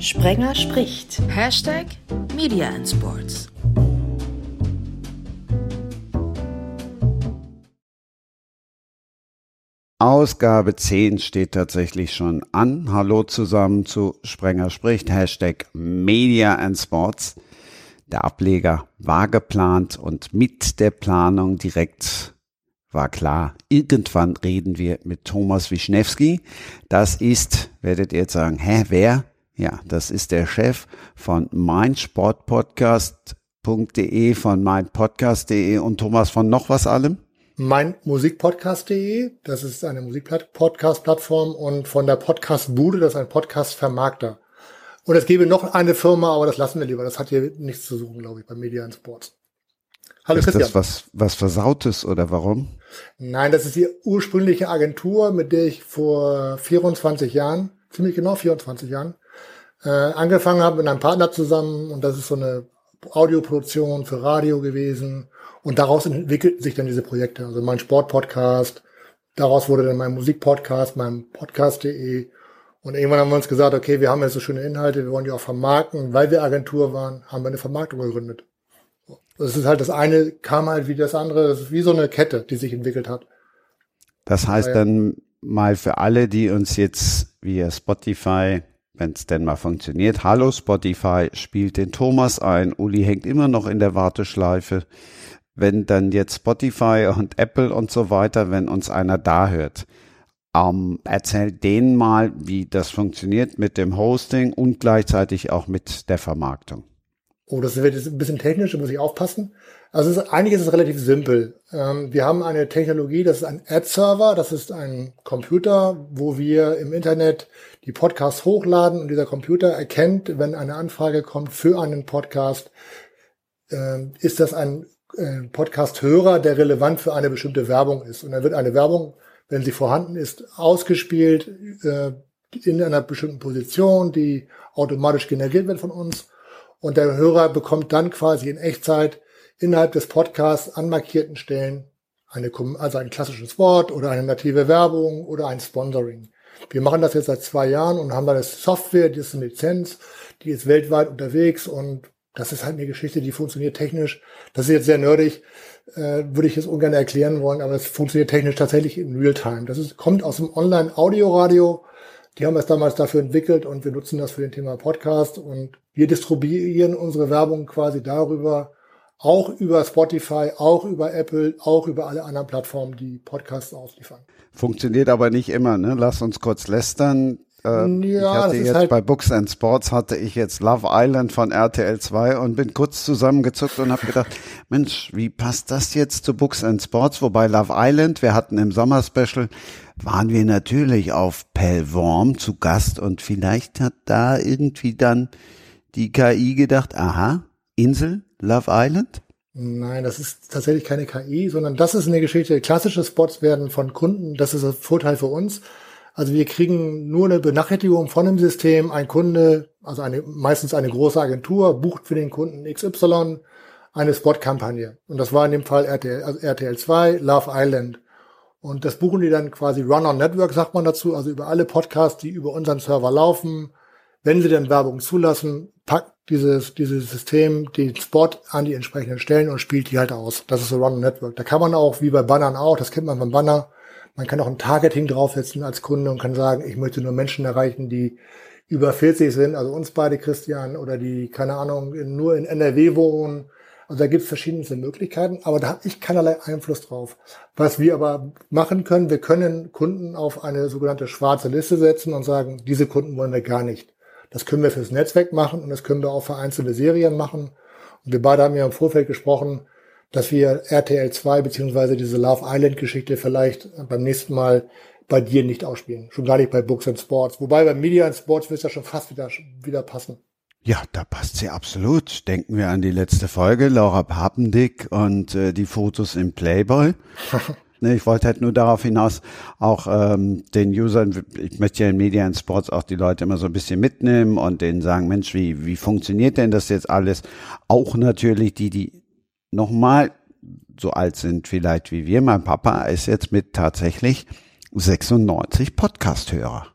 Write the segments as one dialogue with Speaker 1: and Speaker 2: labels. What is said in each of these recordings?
Speaker 1: Sprenger spricht.
Speaker 2: Hashtag Media and Sports.
Speaker 3: Ausgabe 10 steht tatsächlich schon an. Hallo zusammen zu Sprenger spricht. Hashtag Media and Sports. Der Ableger war geplant und mit der Planung direkt war klar, irgendwann reden wir mit Thomas Wischnewski. Das ist, werdet ihr jetzt sagen, wer? Ja, das ist der Chef von meinsportpodcast.de, von meinpodcast.de und Thomas von noch was allem?
Speaker 4: Meinmusikpodcast.de, das ist eine Musikpodcast-Plattform, und von der Podcast-Bude, das ist ein Podcast-Vermarkter. Und es gäbe noch eine Firma, aber das lassen wir lieber. Das hat hier nichts zu suchen, glaube ich, bei Media and Sports. Hallo
Speaker 3: ist
Speaker 4: Christian.
Speaker 3: Das was Versautes oder warum?
Speaker 4: Nein, das ist die ursprüngliche Agentur, mit der ich vor 24 Jahren, ziemlich genau 24 Jahren, angefangen habe mit einem Partner zusammen. Und das ist so eine Audioproduktion für Radio gewesen. Und daraus entwickelten sich dann diese Projekte. Also mein Sportpodcast, daraus wurde dann mein Musikpodcast, mein Podcast.de. Und irgendwann haben wir uns gesagt, okay, wir haben jetzt so schöne Inhalte, wir wollen die auch vermarkten. Weil wir Agentur waren, haben wir eine Vermarktung gegründet. Das ist halt, das eine kam halt wie das andere. Das ist wie so eine Kette, die sich entwickelt hat.
Speaker 3: Das heißt dann mal für alle, die uns jetzt via Spotify, wenn es denn mal funktioniert, hallo Spotify, spielt den Thomas ein. Uli hängt immer noch in der Warteschleife. Wenn dann jetzt Spotify und Apple und so weiter, wenn uns einer da hört, erzählt denen mal, wie das funktioniert mit dem Hosting und gleichzeitig auch mit der Vermarktung.
Speaker 4: Oh, das wird jetzt ein bisschen technisch, da muss ich aufpassen. Also einiges ist relativ simpel. Wir haben eine Technologie, das ist ein Ad-Server, das ist ein Computer, wo wir im Internet die Podcasts hochladen, und dieser Computer erkennt, wenn eine Anfrage kommt für einen Podcast, ist das ein Podcast-Hörer, der relevant für eine bestimmte Werbung ist. Und dann wird eine Werbung, wenn sie vorhanden ist, ausgespielt in einer bestimmten Position, die automatisch generiert wird von uns. Und der Hörer bekommt dann quasi in Echtzeit innerhalb des Podcasts an markierten Stellen also ein klassisches Wort oder eine native Werbung oder ein Sponsoring. Wir machen das jetzt seit 2 Jahren und haben da eine Software, die ist eine Lizenz, die ist weltweit unterwegs, und das ist halt eine Geschichte, die funktioniert technisch. Das ist jetzt sehr nerdig, würde ich jetzt ungern erklären wollen, aber es funktioniert technisch tatsächlich in Realtime. Kommt aus dem Online-Audioradio. Die haben es damals dafür entwickelt, und wir nutzen das für den Thema Podcast, und wir distribuieren unsere Werbung quasi darüber, auch über Spotify, auch über Apple, auch über alle anderen Plattformen, die Podcasts ausliefern.
Speaker 3: Funktioniert aber nicht immer, ne? Lass uns kurz lästern. Ich hatte jetzt halt bei Books and Sports hatte ich jetzt Love Island von RTL 2 und bin kurz zusammengezuckt und habe gedacht, Mensch, wie passt das jetzt zu Books and Sports? Wobei Love Island, wir hatten im Sommerspecial, waren wir natürlich auf Pell Worm zu Gast, und vielleicht hat da irgendwie dann die KI gedacht, aha, Insel, Love Island?
Speaker 4: Nein, das ist tatsächlich keine KI, sondern das ist eine Geschichte. Klassische Spots werden von Kunden, das ist ein Vorteil für uns. Also wir kriegen nur eine Benachrichtigung von dem System. Ein Kunde, also meistens eine große Agentur, bucht für den Kunden XY eine Spotkampagne. Und das war in dem Fall RTL 2, Love Island. Und das buchen die dann quasi Run on Network, sagt man dazu, also über alle Podcasts, die über unseren Server laufen. Wenn sie dann Werbung zulassen, packt dieses System den Spot an die entsprechenden Stellen und spielt die halt aus. Das ist so Run on Network. Da kann man auch, wie bei Bannern auch, das kennt man beim Banner, man kann auch ein Targeting draufsetzen als Kunde und kann sagen, ich möchte nur Menschen erreichen, die über 40 sind, also uns beide, Christian, oder die, keine Ahnung, nur in NRW wohnen. Also da gibt es verschiedenste Möglichkeiten, aber da habe ich keinerlei Einfluss drauf. Was wir aber machen können, wir können Kunden auf eine sogenannte schwarze Liste setzen und sagen, diese Kunden wollen wir gar nicht. Das können wir fürs Netzwerk machen, und das können wir auch für einzelne Serien machen. Und wir beide haben ja im Vorfeld gesprochen, dass wir RTL 2 beziehungsweise diese Love Island Geschichte vielleicht beim nächsten Mal bei dir nicht ausspielen. Schon gar nicht bei Books and Sports. Wobei bei Media and Sports wird es ja schon fast wieder passen.
Speaker 3: Ja, da passt sie absolut. Denken wir an die letzte Folge, Laura Papendick und die Fotos im Playboy. Ich wollte halt nur darauf hinaus, auch den Usern, ich möchte ja in Media and Sports auch die Leute immer so ein bisschen mitnehmen und denen sagen, Mensch, wie funktioniert denn das jetzt alles? Auch natürlich die nochmal so alt sind vielleicht wie wir. Mein Papa ist jetzt mit tatsächlich 96 Podcast-Hörer.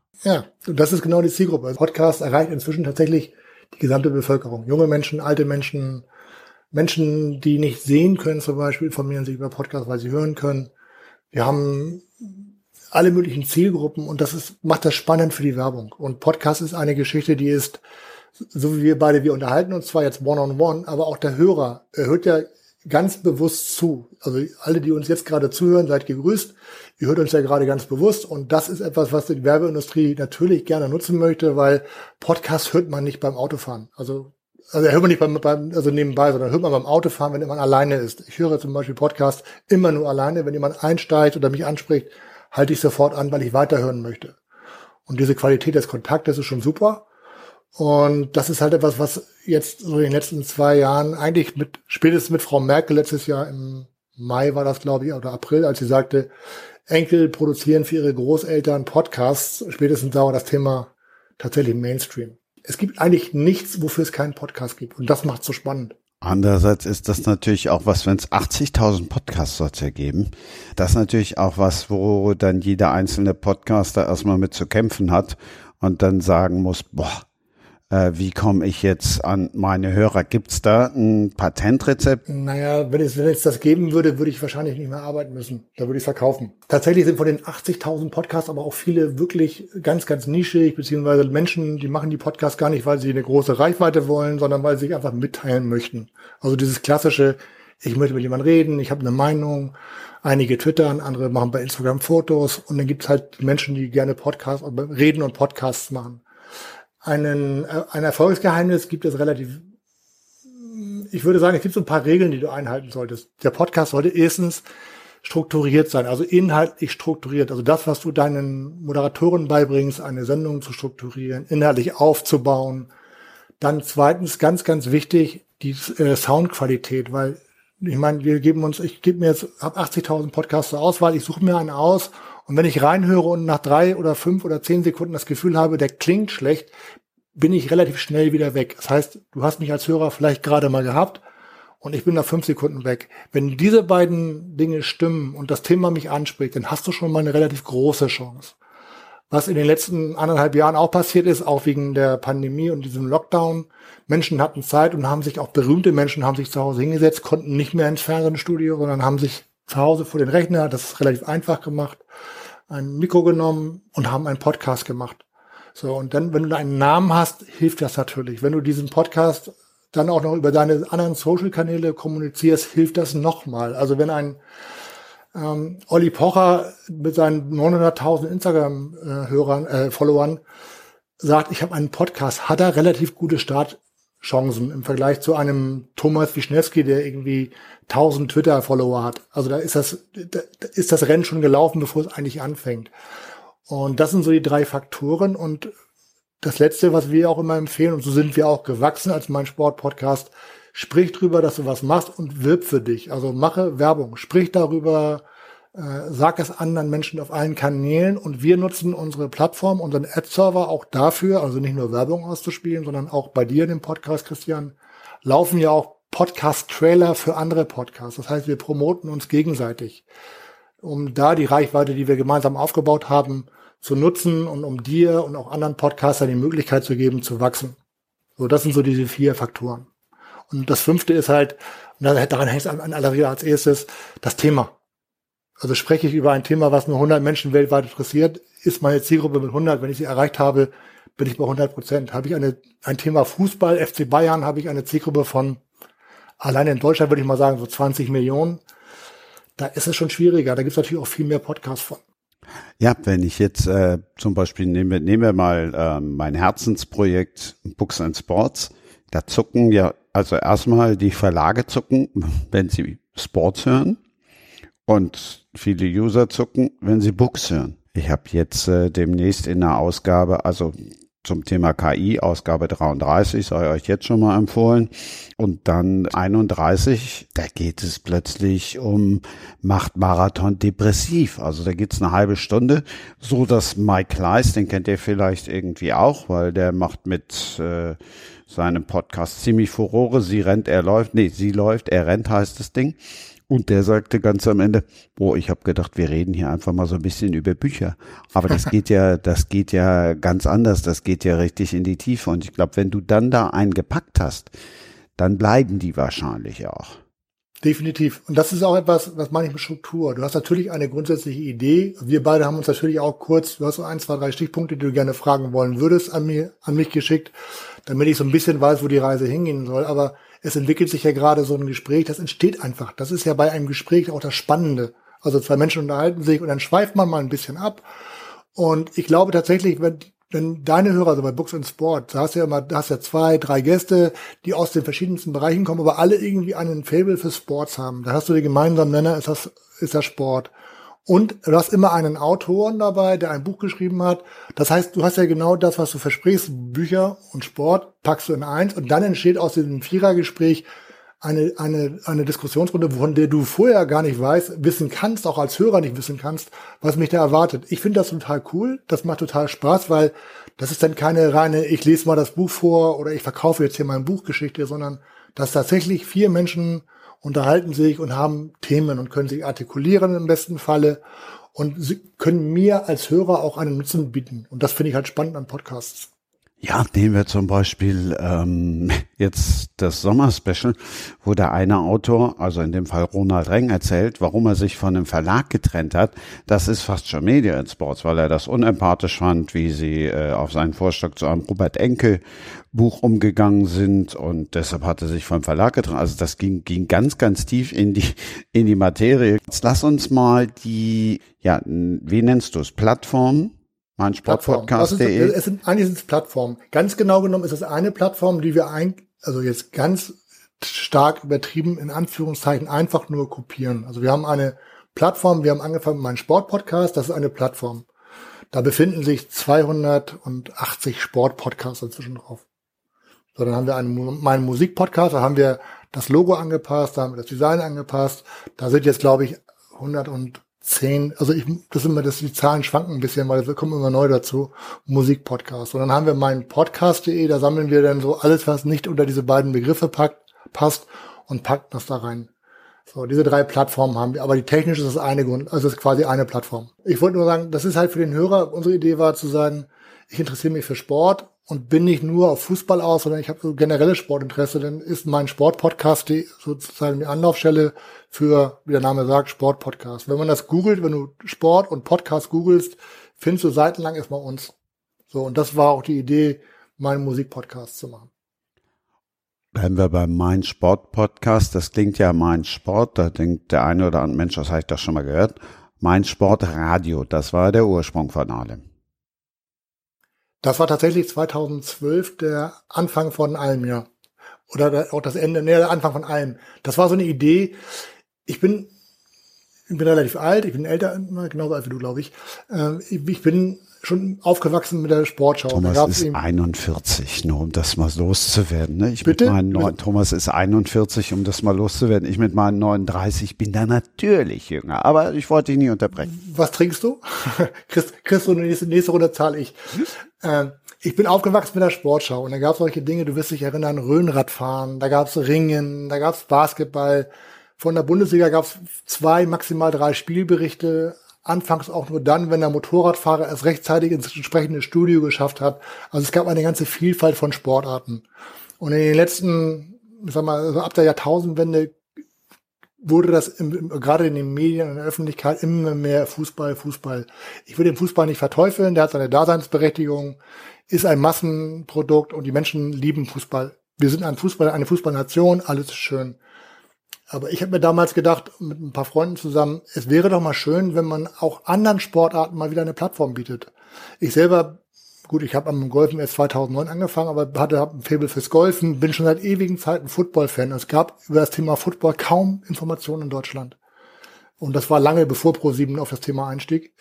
Speaker 4: Ja, und das ist genau die Zielgruppe. Podcast erreicht inzwischen tatsächlich die gesamte Bevölkerung. Junge Menschen, alte Menschen, Menschen, die nicht sehen können zum Beispiel, informieren sich über Podcasts, weil sie hören können. Wir haben alle möglichen Zielgruppen und macht das spannend für die Werbung. Und Podcast ist eine Geschichte, die ist, so wie wir unterhalten uns zwar jetzt one-on-one, aber auch der Hörer, er hört ja ganz bewusst zu. Also alle, die uns jetzt gerade zuhören, seid gegrüßt. Ihr hört uns ja gerade ganz bewusst. Und das ist etwas, was die Werbeindustrie natürlich gerne nutzen möchte, weil Podcast hört man nicht beim Autofahren. Also hört man nicht also nebenbei, sondern hört man beim Autofahren, wenn man alleine ist. Ich höre zum Beispiel Podcast immer nur alleine. Wenn jemand einsteigt oder mich anspricht, halte ich sofort an, weil ich weiterhören möchte. Und diese Qualität des Kontaktes ist schon super. Und das ist halt etwas, was jetzt so in den letzten 2 Jahren eigentlich spätestens mit Frau Merkel letztes Jahr im Mai war das, glaube ich, oder April, als sie sagte, Enkel produzieren für ihre Großeltern Podcasts. Spätestens da war das Thema tatsächlich Mainstream. Es gibt eigentlich nichts, wofür es keinen Podcast gibt. Und das macht es so spannend.
Speaker 3: Andererseits ist das natürlich auch was, wenn es 80.000 Podcasts sollte geben, das ist natürlich auch was, wo dann jeder einzelne Podcaster erstmal mit zu kämpfen hat und dann sagen muss, wie komme ich jetzt an meine Hörer? Gibt's da ein Patentrezept?
Speaker 4: Naja, wenn es das geben würde, würde ich wahrscheinlich nicht mehr arbeiten müssen. Da würde ich verkaufen. Tatsächlich sind von den 80.000 Podcasts aber auch viele wirklich ganz, ganz nischig, beziehungsweise Menschen, die machen die Podcasts gar nicht, weil sie eine große Reichweite wollen, sondern weil sie sich einfach mitteilen möchten. Also dieses klassische, ich möchte mit jemandem reden, ich habe eine Meinung, einige twittern, andere machen bei Instagram Fotos und dann gibt's halt Menschen, die gerne Podcasts, reden und Podcasts machen. Ein Erfolgsgeheimnis gibt es relativ, ich würde sagen, es gibt so ein paar Regeln, die du einhalten solltest. Der Podcast sollte erstens strukturiert sein, also inhaltlich strukturiert. Also das, was du deinen Moderatoren beibringst, eine Sendung zu strukturieren, inhaltlich aufzubauen. Dann zweitens, ganz, ganz wichtig, die Soundqualität, weil ich meine, ich habe 80.000 Podcasts zur Auswahl, ich suche mir einen aus. Und wenn ich reinhöre und nach 3 oder 5 oder 10 Sekunden das Gefühl habe, der klingt schlecht, bin ich relativ schnell wieder weg. Das heißt, du hast mich als Hörer vielleicht gerade mal gehabt und ich bin nach 5 Sekunden weg. Wenn diese beiden Dinge stimmen und das Thema mich anspricht, dann hast du schon mal eine relativ große Chance. Was in den letzten 1,5 Jahren auch passiert ist, auch wegen der Pandemie und diesem Lockdown. Menschen hatten Zeit und berühmte Menschen haben sich zu Hause hingesetzt, konnten nicht mehr ins Fernsehstudio, sondern haben sich zu Hause vor den Rechner, das ist relativ einfach gemacht, ein Mikro genommen und haben einen Podcast gemacht. So, und dann, wenn du einen Namen hast, hilft das natürlich. Wenn du diesen Podcast dann auch noch über deine anderen Social-Kanäle kommunizierst, hilft das nochmal. Also wenn ein Olli Pocher mit seinen 900.000 Instagram-Followern sagt, ich habe einen Podcast, hat er relativ gute Startchancen im Vergleich zu einem Thomas Wischnewski, der irgendwie 1000 Twitter-Follower hat. Also da ist das Rennen schon gelaufen, bevor es eigentlich anfängt. Und das sind so die 3 Faktoren. Und das Letzte, was wir auch immer empfehlen, und so sind wir auch gewachsen als Mein Sport Podcast, sprich drüber, dass du was machst und wirb für dich. Also mache Werbung, sprich darüber, sag es anderen Menschen auf allen Kanälen. Und wir nutzen unsere Plattform, unseren Ad-Server auch dafür, also nicht nur Werbung auszuspielen, sondern auch bei dir in dem Podcast, Christian, laufen ja auch Podcast-Trailer für andere Podcasts. Das heißt, wir promoten uns gegenseitig, um da die Reichweite, die wir gemeinsam aufgebaut haben, zu nutzen und um dir und auch anderen Podcastern die Möglichkeit zu geben, zu wachsen. So, das sind so diese 4 Faktoren. Und das 5. ist halt, und daran hängt es an als erstes, das Thema. Also spreche ich über ein Thema, was nur 100 Menschen weltweit interessiert, ist meine Zielgruppe mit 100. Wenn ich sie erreicht habe, bin ich bei 100%. Habe ich ein Thema Fußball, FC Bayern, habe ich eine Zielgruppe von, alleine in Deutschland würde ich mal sagen, so 20 Millionen. Da ist es schon schwieriger. Da gibt es natürlich auch viel mehr Podcasts von.
Speaker 3: Ja, wenn ich jetzt zum Beispiel nehmen wir mal mein Herzensprojekt Books and Sports, da zucken ja, also erstmal die Verlage zucken, wenn sie Sports hören und viele User zucken, wenn sie Books hören. Ich habe jetzt demnächst in einer Ausgabe, also zum Thema KI, Ausgabe 33, sei euch jetzt schon mal empfohlen. Und dann 31, da geht es plötzlich um macht Marathon depressiv. Also da geht's eine halbe Stunde, so dass Mike Kleiss, den kennt ihr vielleicht irgendwie auch, weil der macht mit seinem Podcast ziemlich Furore. Sie rennt, er läuft, nee, sie läuft, er rennt heißt das Ding. Und der sagte ganz am Ende, ich habe gedacht, wir reden hier einfach mal so ein bisschen über Bücher. Aber das geht ja ganz anders. Das geht ja richtig in die Tiefe. Und ich glaube, wenn du dann da einen gepackt hast, dann bleiben die wahrscheinlich auch.
Speaker 4: Definitiv. Und das ist auch etwas, was meine ich mit Struktur. Du hast natürlich eine grundsätzliche Idee. Wir beide haben uns natürlich auch kurz, du hast so 1, 2, 3 Stichpunkte, die du gerne fragen wollen würdest, an mich geschickt, damit ich so ein bisschen weiß, wo die Reise hingehen soll. Aber es entwickelt sich ja gerade so ein Gespräch, das entsteht einfach. Das ist ja bei einem Gespräch auch das Spannende. Also 2 Menschen unterhalten sich und dann schweift man mal ein bisschen ab. Und ich glaube tatsächlich, wenn deine Hörer, also bei Books and Sport, da hast ja 2, 3 Gäste, die aus den verschiedensten Bereichen kommen, aber alle irgendwie einen Faible für Sports haben. Dann hast du den gemeinsamen Nenner, ist das Sport. Und du hast immer einen Autoren dabei, der ein Buch geschrieben hat. Das heißt, du hast ja genau das, was du versprichst, Bücher und Sport, packst du in eins und dann entsteht aus diesem Vierergespräch eine Diskussionsrunde, von der du vorher gar nicht wissen kannst, auch als Hörer nicht wissen kannst, was mich da erwartet. Ich finde das total cool, das macht total Spaß, weil das ist dann keine reine, ich lese mal das Buch vor oder ich verkaufe jetzt hier meine Buchgeschichte, sondern dass tatsächlich 4 Menschen unterhalten sich und haben Themen und können sich artikulieren im besten Falle und sie können mir als Hörer auch einen Nutzen bieten. Und das finde ich halt spannend an Podcasts.
Speaker 3: Ja, nehmen wir zum Beispiel jetzt das Sommerspecial, wo der eine Autor, also in dem Fall Ronald Reng, erzählt, warum er sich von einem Verlag getrennt hat. Das ist fast schon Media in Sports, weil er das unempathisch fand, wie sie auf seinen Vorschlag zu einem Robert Enke Buch umgegangen sind und deshalb hat er sich vom Verlag getrennt. Also das ging ganz, ganz tief in die Materie. Jetzt lass uns mal wie nennst du es, Plattform? Mein Sportpodcast.de.
Speaker 4: Eigentlich sind es Plattformen. Ganz genau genommen ist es eine Plattform, die wir also jetzt ganz stark übertrieben, in Anführungszeichen, einfach nur kopieren. Also wir haben eine Plattform, wir haben angefangen mit meinem Sportpodcast, das ist eine Plattform. Da befinden sich 280 Sportpodcasts inzwischen drauf. So, dann haben wir meinen Musikpodcast, da haben wir das Logo angepasst, da haben wir das Design angepasst. Da sind jetzt, glaube ich, 110, also die Zahlen schwanken ein bisschen, weil wir kommen immer neu dazu, Musikpodcast. Und dann haben wir meinen Podcast.de, da sammeln wir dann so alles, was nicht unter diese beiden Begriffe passt und packen das da rein. So, diese 3 Plattformen haben wir, aber die technische ist das eine Grund, also es ist quasi eine Plattform. Ich wollte nur sagen, das ist halt für den Hörer, unsere Idee war zu sagen, ich interessiere mich für Sport und bin nicht nur auf Fußball aus, sondern ich habe so generelles Sportinteresse, dann ist mein Sportpodcast sozusagen die Anlaufstelle für, wie der Name sagt, Sportpodcast. Wenn man das googelt, wenn du Sport und Podcast googelst, findest du seitenlang erstmal uns. So, und das war auch die Idee, meinen Musikpodcast zu machen.
Speaker 3: Bleiben wir beim Mein Sport Podcast. Das klingt ja Mein Sport. Da denkt der eine oder andere Mensch, das habe ich doch schon mal gehört. Mein Sport Radio, das war der Ursprung von allem.
Speaker 4: Das war tatsächlich 2012 der Anfang von allem, ja. Oder auch das Ende, der Anfang von allem. Das war so eine Idee. Ich bin relativ alt, ich bin älter, genauso alt wie du, glaube ich. Ich bin schon aufgewachsen mit der Sportschau.
Speaker 3: Thomas ist 41, nur um das mal loszuwerden. Ne?
Speaker 4: Bitte?
Speaker 3: Thomas ist 41, um das mal loszuwerden. Ich mit meinen 39 bin da natürlich jünger, aber ich wollte dich nie unterbrechen.
Speaker 4: Was trinkst du? Kriegst du nächste Runde zahle ich. Ich bin aufgewachsen mit der Sportschau und da gab es solche Dinge, du wirst dich erinnern, Rhönradfahren, da gab es Ringen, da gab es Basketball. Von der Bundesliga gab es 2, maximal 3 Spielberichte. Anfangs auch nur dann, wenn der Motorradfahrer es rechtzeitig ins entsprechende Studio geschafft hat. Also es gab eine ganze Vielfalt von Sportarten. Und in den letzten, also ab der Jahrtausendwende wurde das gerade in den Medien, in der Öffentlichkeit immer mehr Fußball. Ich will den Fußball nicht verteufeln, der hat seine Daseinsberechtigung, ist ein Massenprodukt und die Menschen lieben Fußball. Wir sind eine Fußballnation, alles ist schön. Aber ich habe mir damals gedacht, mit ein paar Freunden zusammen, es wäre doch mal schön, wenn man auch anderen Sportarten mal wieder eine Plattform bietet. Ich selber, gut, ich habe am Golfen erst 2009 angefangen, aber hatte ein Faible fürs Golfen, bin schon seit ewigen Zeiten Football-Fan. Es gab über das Thema Football kaum Informationen in Deutschland. Und das war lange bevor Pro7 auf das Thema einstieg.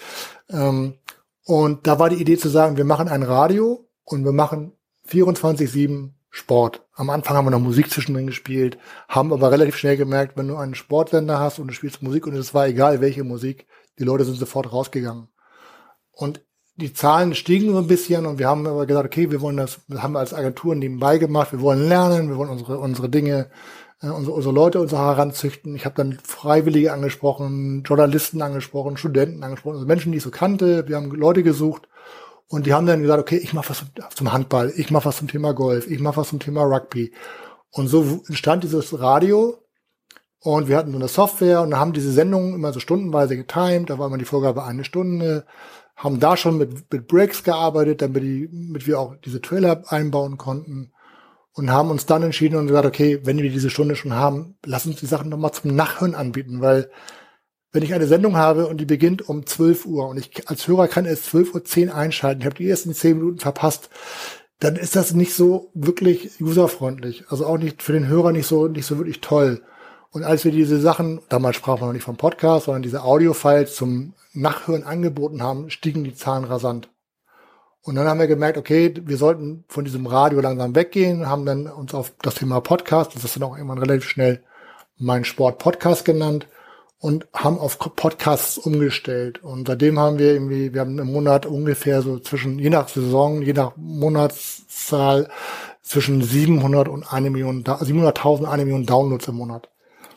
Speaker 4: Und da war die Idee zu sagen, wir machen ein Radio und wir machen 24/7 Sport. Am Anfang haben wir noch Musik zwischendrin gespielt, haben aber relativ schnell gemerkt, wenn du einen Sportsender hast und du spielst Musik und es war egal welche Musik, die Leute sind sofort rausgegangen. Und die Zahlen stiegen so ein bisschen und wir haben aber gesagt, okay, wir haben als Agentur nebenbei gemacht, wir wollen lernen, wir wollen unsere Dinge unsere Leute, unsere heranzüchten. Ich habe dann Freiwillige angesprochen, Journalisten angesprochen, Studenten angesprochen, also Menschen, die ich so kannte. Wir haben Leute gesucht und die haben dann gesagt, okay, ich mache was zum Handball, ich mache was zum Thema Golf, ich mache was zum Thema Rugby. Und so entstand dieses Radio und wir hatten so eine Software und haben diese Sendungen immer so stundenweise getimed. Da war immer die Vorgabe 1 Stunde. Haben da schon mit Breaks gearbeitet, damit wir auch diese Trailer einbauen konnten. Und haben uns dann entschieden und gesagt, okay, wenn wir diese Stunde schon haben, lass uns die Sachen nochmal zum Nachhören anbieten, weil wenn ich eine Sendung habe und die beginnt um 12 Uhr und ich als Hörer kann erst 12:10 Uhr einschalten, ich habe die ersten 10 Minuten verpasst, dann ist das nicht so wirklich userfreundlich. Also auch nicht für den Hörer nicht so wirklich toll. Und als wir diese Sachen, damals sprachen wir noch nicht vom Podcast, sondern diese Audio-Files zum Nachhören angeboten haben, stiegen die Zahlen rasant. Und dann haben wir gemerkt, okay, wir sollten von diesem Radio langsam weggehen, haben dann uns auf das Thema Podcast, das ist dann auch irgendwann relativ schnell mein Sport-Podcast genannt und haben auf Podcasts umgestellt. Und seitdem haben wir haben im Monat ungefähr so je nach Saison, je nach Monatszahl, zwischen 700.000 und 1 Million Downloads im Monat.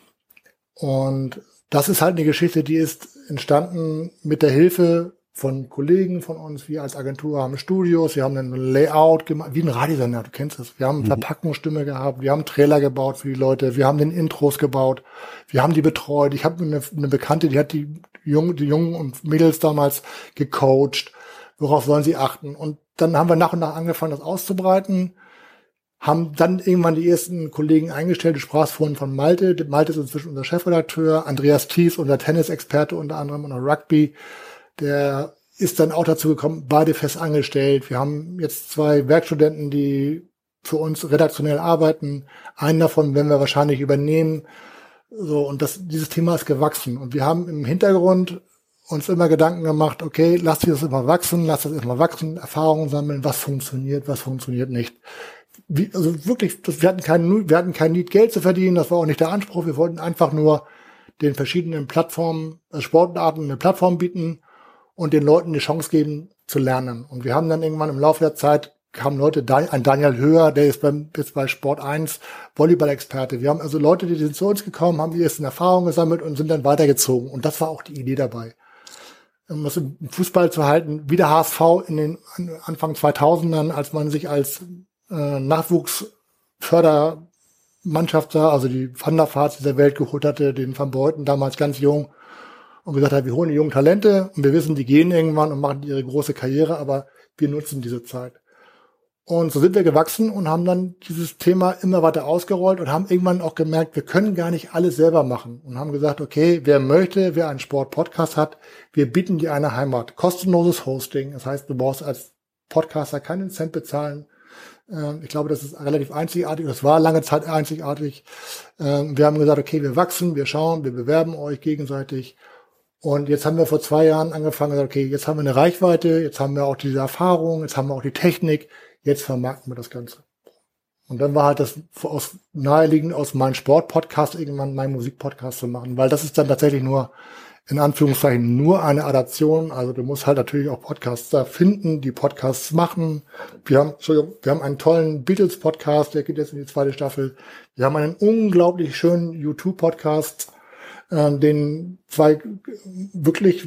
Speaker 4: Und das ist halt eine Geschichte, die ist entstanden mit der Hilfe von Kollegen von uns. Wir als Agentur haben Studios, wir haben ein Layout gemacht, wie ein Radiosender, du kennst es. Wir haben Verpackungsstimme gehabt, wir haben Trailer gebaut für die Leute, wir haben den Intros gebaut, wir haben die betreut. Ich habe eine Bekannte, die hat die Jungen und Mädels damals gecoacht, worauf sollen sie achten. Und dann haben wir nach und nach angefangen, das auszubreiten, haben dann irgendwann die ersten Kollegen eingestellt. Du sprachst vorhin von Malte. Malte ist inzwischen unser Chefredakteur, Andreas Thies, unser Tennisexperte unter anderem und Rugby. Der ist dann auch dazu gekommen, beide fest angestellt. Wir haben jetzt 2 Werkstudenten, die für uns redaktionell arbeiten. Einen davon werden wir wahrscheinlich übernehmen. So, und dieses Thema ist gewachsen. Und wir haben im Hintergrund uns immer Gedanken gemacht, okay, lass das immer wachsen, Erfahrungen sammeln, was funktioniert nicht. Also wirklich, wir hatten kein Need, Geld zu verdienen, das war auch nicht der Anspruch. Wir wollten einfach nur den verschiedenen Plattformen, Sportarten eine Plattform bieten und den Leuten die Chance geben, zu lernen. Und wir haben dann irgendwann im Laufe der Zeit kamen Leute, ein Daniel Höher, der ist jetzt bei Sport 1 Volleyball-Experte. Wir haben also Leute, die sind zu uns gekommen, haben die ersten Erfahrungen gesammelt und sind dann weitergezogen. Und das war auch die Idee dabei. Um das im Fußball zu halten, wie der HSV in den Anfang 2000ern, als man sich als Nachwuchsfördermannschaft sah, also die Van der Vaarts dieser Welt geholt hatte, den Van Beuten damals ganz jung, und gesagt hat, wir holen die jungen Talente und wir wissen, die gehen irgendwann und machen ihre große Karriere, aber wir nutzen diese Zeit. Und so sind wir gewachsen und haben dann dieses Thema immer weiter ausgerollt und haben irgendwann auch gemerkt, wir können gar nicht alles selber machen und haben gesagt, okay, wer einen Sport-Podcast hat, wir bieten dir eine Heimat. Kostenloses Hosting. Das heißt, du brauchst als Podcaster keinen Cent bezahlen. Ich glaube, das ist relativ einzigartig. Das war lange Zeit einzigartig. Wir haben gesagt, okay, wir wachsen, wir schauen, wir bewerben euch gegenseitig. Und jetzt haben wir vor 2 Jahren angefangen, gesagt, okay, jetzt haben wir eine Reichweite, jetzt haben wir auch diese Erfahrung, jetzt haben wir auch die Technik, jetzt vermarkten wir das Ganze. Und dann war halt das naheliegend aus meinem Sport-Podcast irgendwann meinen Musik-Podcast zu machen, weil das ist dann tatsächlich nur, in Anführungszeichen, nur eine Adaption. Also du musst halt natürlich auch Podcaster finden, die Podcasts machen. Wir haben einen tollen Beatles-Podcast, der geht jetzt in die 2. Staffel. Wir haben einen unglaublich schönen YouTube-Podcast, den 2 wirklich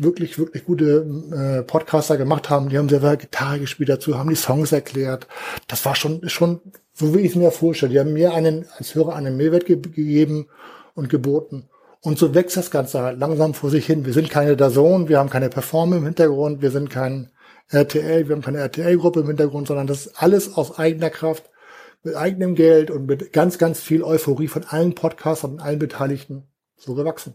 Speaker 4: gute Podcaster gemacht haben. Die haben selber Gitarre gespielt dazu, haben die Songs erklärt. Das war schon so, wie ich es mir vorstelle. Die haben mir als Hörer einen Mehrwert gegeben und geboten. Und so wächst das Ganze halt langsam vor sich hin. Wir sind keine DAZN, wir haben keine Performer im Hintergrund, wir sind kein RTL, wir haben keine RTL-Gruppe im Hintergrund, sondern das ist alles aus eigener Kraft, mit eigenem Geld und mit ganz, ganz viel Euphorie von allen Podcastern und allen Beteiligten so gewachsen.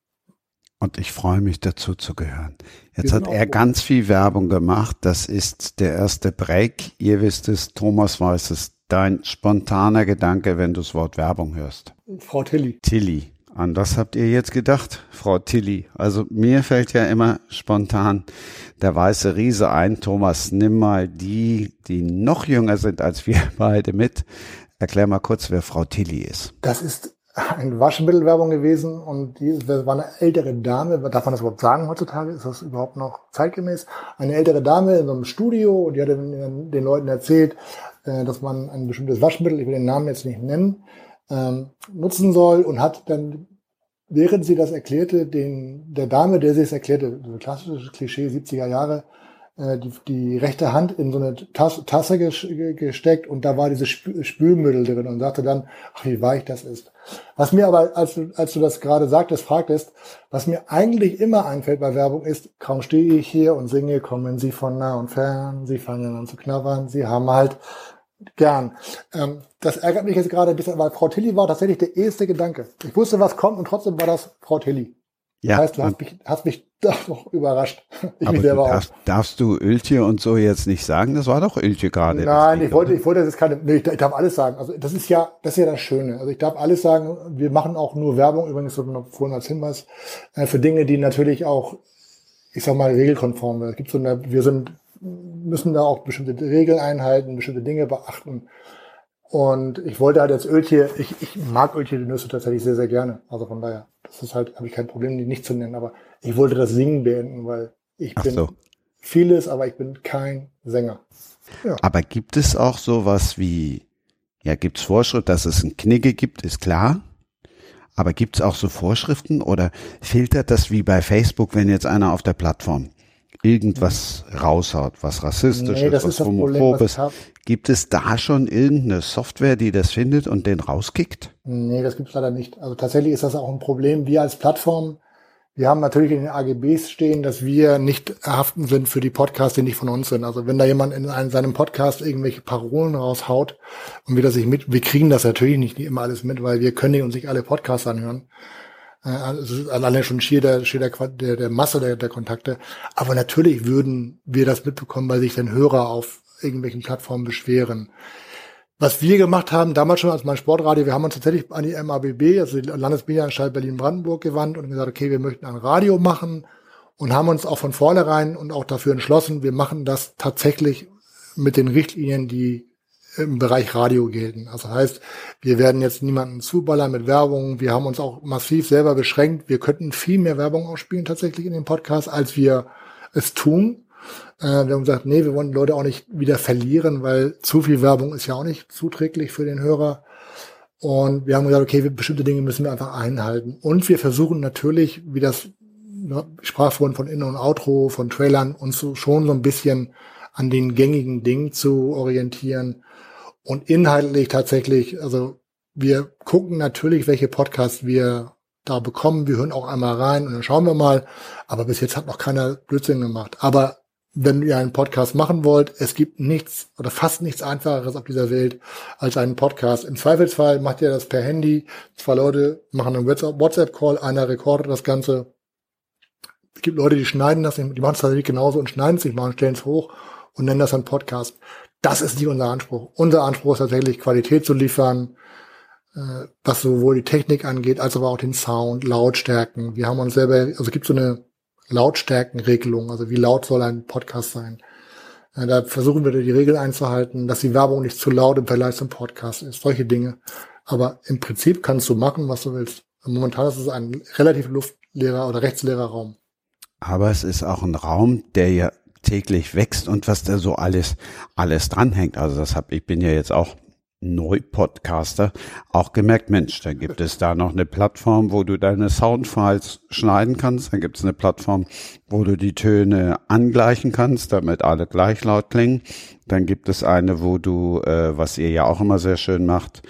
Speaker 3: Und ich freue mich, dazu zu gehören. Jetzt hat er ganz viel Werbung gemacht. Das ist der erste Break. Ihr wisst es, Thomas weiß es. Dein spontaner Gedanke, wenn du das Wort Werbung hörst.
Speaker 4: Frau Tilly.
Speaker 3: Tilly. An was habt ihr jetzt gedacht, Frau Tilly? Also mir fällt ja immer spontan der weiße Riese ein. Thomas, nimm mal die noch jünger sind als wir beide mit. Erklär mal kurz, wer Frau Tilly ist.
Speaker 4: Das ist eine Waschmittelwerbung gewesen und die war eine ältere Dame. Darf man das überhaupt sagen heutzutage? Ist das überhaupt noch zeitgemäß? Eine ältere Dame in so einem Studio und die hat den Leuten erzählt, dass man ein bestimmtes Waschmittel, ich will den Namen jetzt nicht nennen, nutzen soll und hat dann, während sie das erklärte, der Dame, der sie es erklärte, so ein klassisches Klischee 70er Jahre, die rechte Hand in so eine Tasse gesteckt und da war dieses Spülmittel drin und sagte dann, ach, wie weich das ist. Was mir aber, als du das gerade fragtest, was mir eigentlich immer einfällt bei Werbung ist, kaum stehe ich hier und singe, kommen sie von nah und fern, sie fangen an zu knabbern, sie haben halt gern. Das ärgert mich jetzt gerade ein bisschen, weil Frau Tilly war tatsächlich der erste Gedanke. Ich wusste, was kommt und trotzdem war das Frau Tilly.
Speaker 3: Ja,
Speaker 4: das heißt, du hast mich doch überrascht.
Speaker 3: Darfst du Öltje und so jetzt nicht sagen? Das war doch Öltje gerade.
Speaker 4: Nein, ich wollte jetzt ich darf alles sagen. Also das ist ja das Schöne. Also ich darf alles sagen. Wir machen auch nur Werbung, übrigens vorhin als Hinweis, für Dinge, die natürlich auch, ich sag mal, regelkonform sind. Es gibt müssen da auch bestimmte Regeln einhalten, bestimmte Dinge beachten. Und ich wollte halt jetzt Öltje, ich mag Öltje die Nüsse tatsächlich sehr, sehr gerne. Also von daher, das ist halt, habe ich kein Problem, die nicht zu nennen, aber ich wollte das Singen beenden, weil ich bin vieles, aber ich bin kein Sänger. Ja.
Speaker 3: Aber gibt es auch sowas wie, gibt's Vorschrift, dass es ein Knigge gibt, ist klar. Aber gibt's auch so Vorschriften oder filtert das wie bei Facebook, wenn jetzt einer auf der Plattform irgendwas raushaut, was rassistisch ist, was homophob ist? Gibt es da schon irgendeine Software, die das findet und den rauskickt?
Speaker 4: Nee, das gibt's leider nicht. Also tatsächlich ist das auch ein Problem. Wir als Plattform, wir haben natürlich in den AGBs stehen, dass wir nicht haften sind für die Podcasts, die nicht von uns sind. Also wenn da jemand in seinem Podcast irgendwelche Parolen raushaut und wir kriegen das natürlich nicht immer alles mit, weil wir können uns nicht alle Podcasts anhören. Also alleine schon schier der Masse der Kontakte. Aber natürlich würden wir das mitbekommen, weil sich dann Hörer auf irgendwelchen Plattformen beschweren. Was wir gemacht haben, damals schon als mein Sportradio, wir haben uns tatsächlich an die MABB, also die Landesmedienanstalt Berlin-Brandenburg, gewandt und gesagt, okay, wir möchten ein Radio machen und haben uns auch von vornherein und auch dafür entschlossen, wir machen das tatsächlich mit den Richtlinien, die im Bereich Radio gelten. Also heißt, wir werden jetzt niemanden zuballern mit Werbung. Wir haben uns auch massiv selber beschränkt. Wir könnten viel mehr Werbung ausspielen tatsächlich in dem Podcast, als wir es tun. Wir haben gesagt, nee, wir wollen die Leute auch nicht wieder verlieren, weil zu viel Werbung ist ja auch nicht zuträglich für den Hörer. Und wir haben gesagt, okay, bestimmte Dinge müssen wir einfach einhalten. Und wir versuchen natürlich, ich sprach vorhin von In- und Outro, von Trailern, uns schon so ein bisschen an den gängigen Dingen zu orientieren. Und inhaltlich tatsächlich, also wir gucken natürlich, welche Podcasts wir da bekommen. Wir hören auch einmal rein und dann schauen wir mal. Aber bis jetzt hat noch keiner Blödsinn gemacht. Aber wenn ihr einen Podcast machen wollt, es gibt nichts oder fast nichts Einfacheres auf dieser Welt als einen Podcast. Im Zweifelsfall macht ihr das per Handy. 2 Leute machen einen WhatsApp-Call, einer rekordet das Ganze. Es gibt Leute, die schneiden das, die machen es tatsächlich genauso und schneiden es nicht mal und stellen es hoch und nennen das einen Podcast. Das ist nicht unser Anspruch. Unser Anspruch ist tatsächlich, Qualität zu liefern, was sowohl die Technik angeht, als aber auch den Sound, Lautstärken. Wir haben uns selber, also es gibt so eine Lautstärkenregelung, also wie laut soll ein Podcast sein. Da versuchen wir die Regel einzuhalten, dass die Werbung nicht zu laut im Vergleich zum Podcast ist, solche Dinge. Aber im Prinzip kannst du machen, was du willst. Momentan ist es ein relativ luftleerer oder rechtsleerer Raum.
Speaker 3: Aber es ist auch ein Raum, der ja täglich wächst und was da so alles dranhängt. Also ich bin ja jetzt auch Neu-Podcaster, auch gemerkt, Mensch, da gibt es da noch eine Plattform, wo du deine Soundfiles schneiden kannst, dann gibt es eine Plattform, wo du die Töne angleichen kannst, damit alle gleich laut klingen, dann gibt es eine, wo du, was ihr ja auch immer sehr schön macht,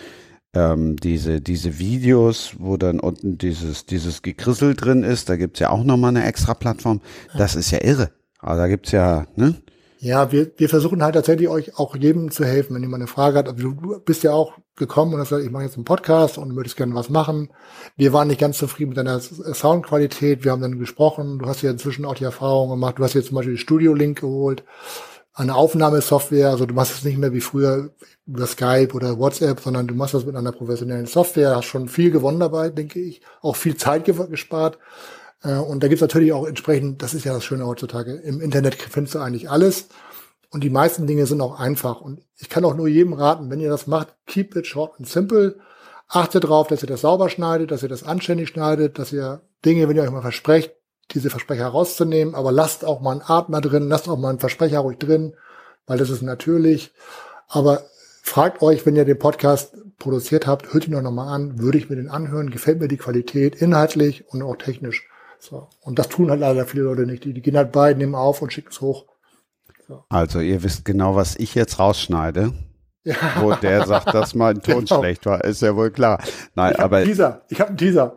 Speaker 3: diese Videos, wo dann unten dieses Gekrissel drin ist, da gibt's ja auch nochmal eine extra Plattform, das ist ja irre, also da gibt's ja, ne?
Speaker 4: Ja, wir versuchen halt tatsächlich euch auch jedem zu helfen, wenn jemand eine Frage hat. Also du bist ja auch gekommen und hast gesagt, ich mache jetzt einen Podcast und du möchtest gerne was machen. Wir waren nicht ganz zufrieden mit deiner Soundqualität. Wir haben dann gesprochen. Du hast ja inzwischen auch die Erfahrung gemacht. Du hast jetzt zum Beispiel die Studio Link geholt, eine Aufnahmesoftware. Also du machst es nicht mehr wie früher über Skype oder WhatsApp, sondern du machst das mit einer professionellen Software. Hast schon viel gewonnen dabei, denke ich. Auch viel Zeit gespart. Und da gibt's natürlich auch entsprechend, das ist ja das Schöne heutzutage, im Internet findest du eigentlich alles und die meisten Dinge sind auch einfach und ich kann auch nur jedem raten, wenn ihr das macht, keep it short and simple, achtet darauf, dass ihr das sauber schneidet, dass ihr das anständig schneidet, dass ihr Dinge, wenn ihr euch mal versprecht, diese Versprecher rauszunehmen, aber lasst auch mal einen Atmer drin, lasst auch mal einen Versprecher ruhig drin, weil das ist natürlich, aber fragt euch, wenn ihr den Podcast produziert habt, hört ihn doch nochmal an, würde ich mir den anhören, gefällt mir die Qualität, inhaltlich und auch technisch. So. Und das tun halt leider viele Leute nicht. Die gehen halt bei, nehmen auf und schicken es hoch. So.
Speaker 3: Also ihr wisst genau, was ich jetzt rausschneide. Ja. Wo der sagt, dass mein Ton schlecht war, ist ja wohl klar. Nein,
Speaker 4: ich habe einen Teaser.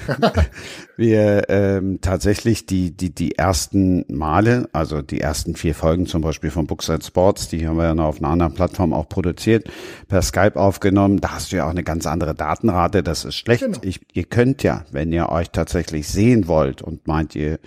Speaker 3: Wir tatsächlich die ersten Male, also die ersten 4 Folgen zum Beispiel von Books and Sports, die haben wir ja noch auf einer anderen Plattform auch produziert, per Skype aufgenommen. Da hast du ja auch eine ganz andere Datenrate, das ist schlecht. Genau. Ihr könnt ja, wenn ihr euch tatsächlich sehen wollt und meint, ihr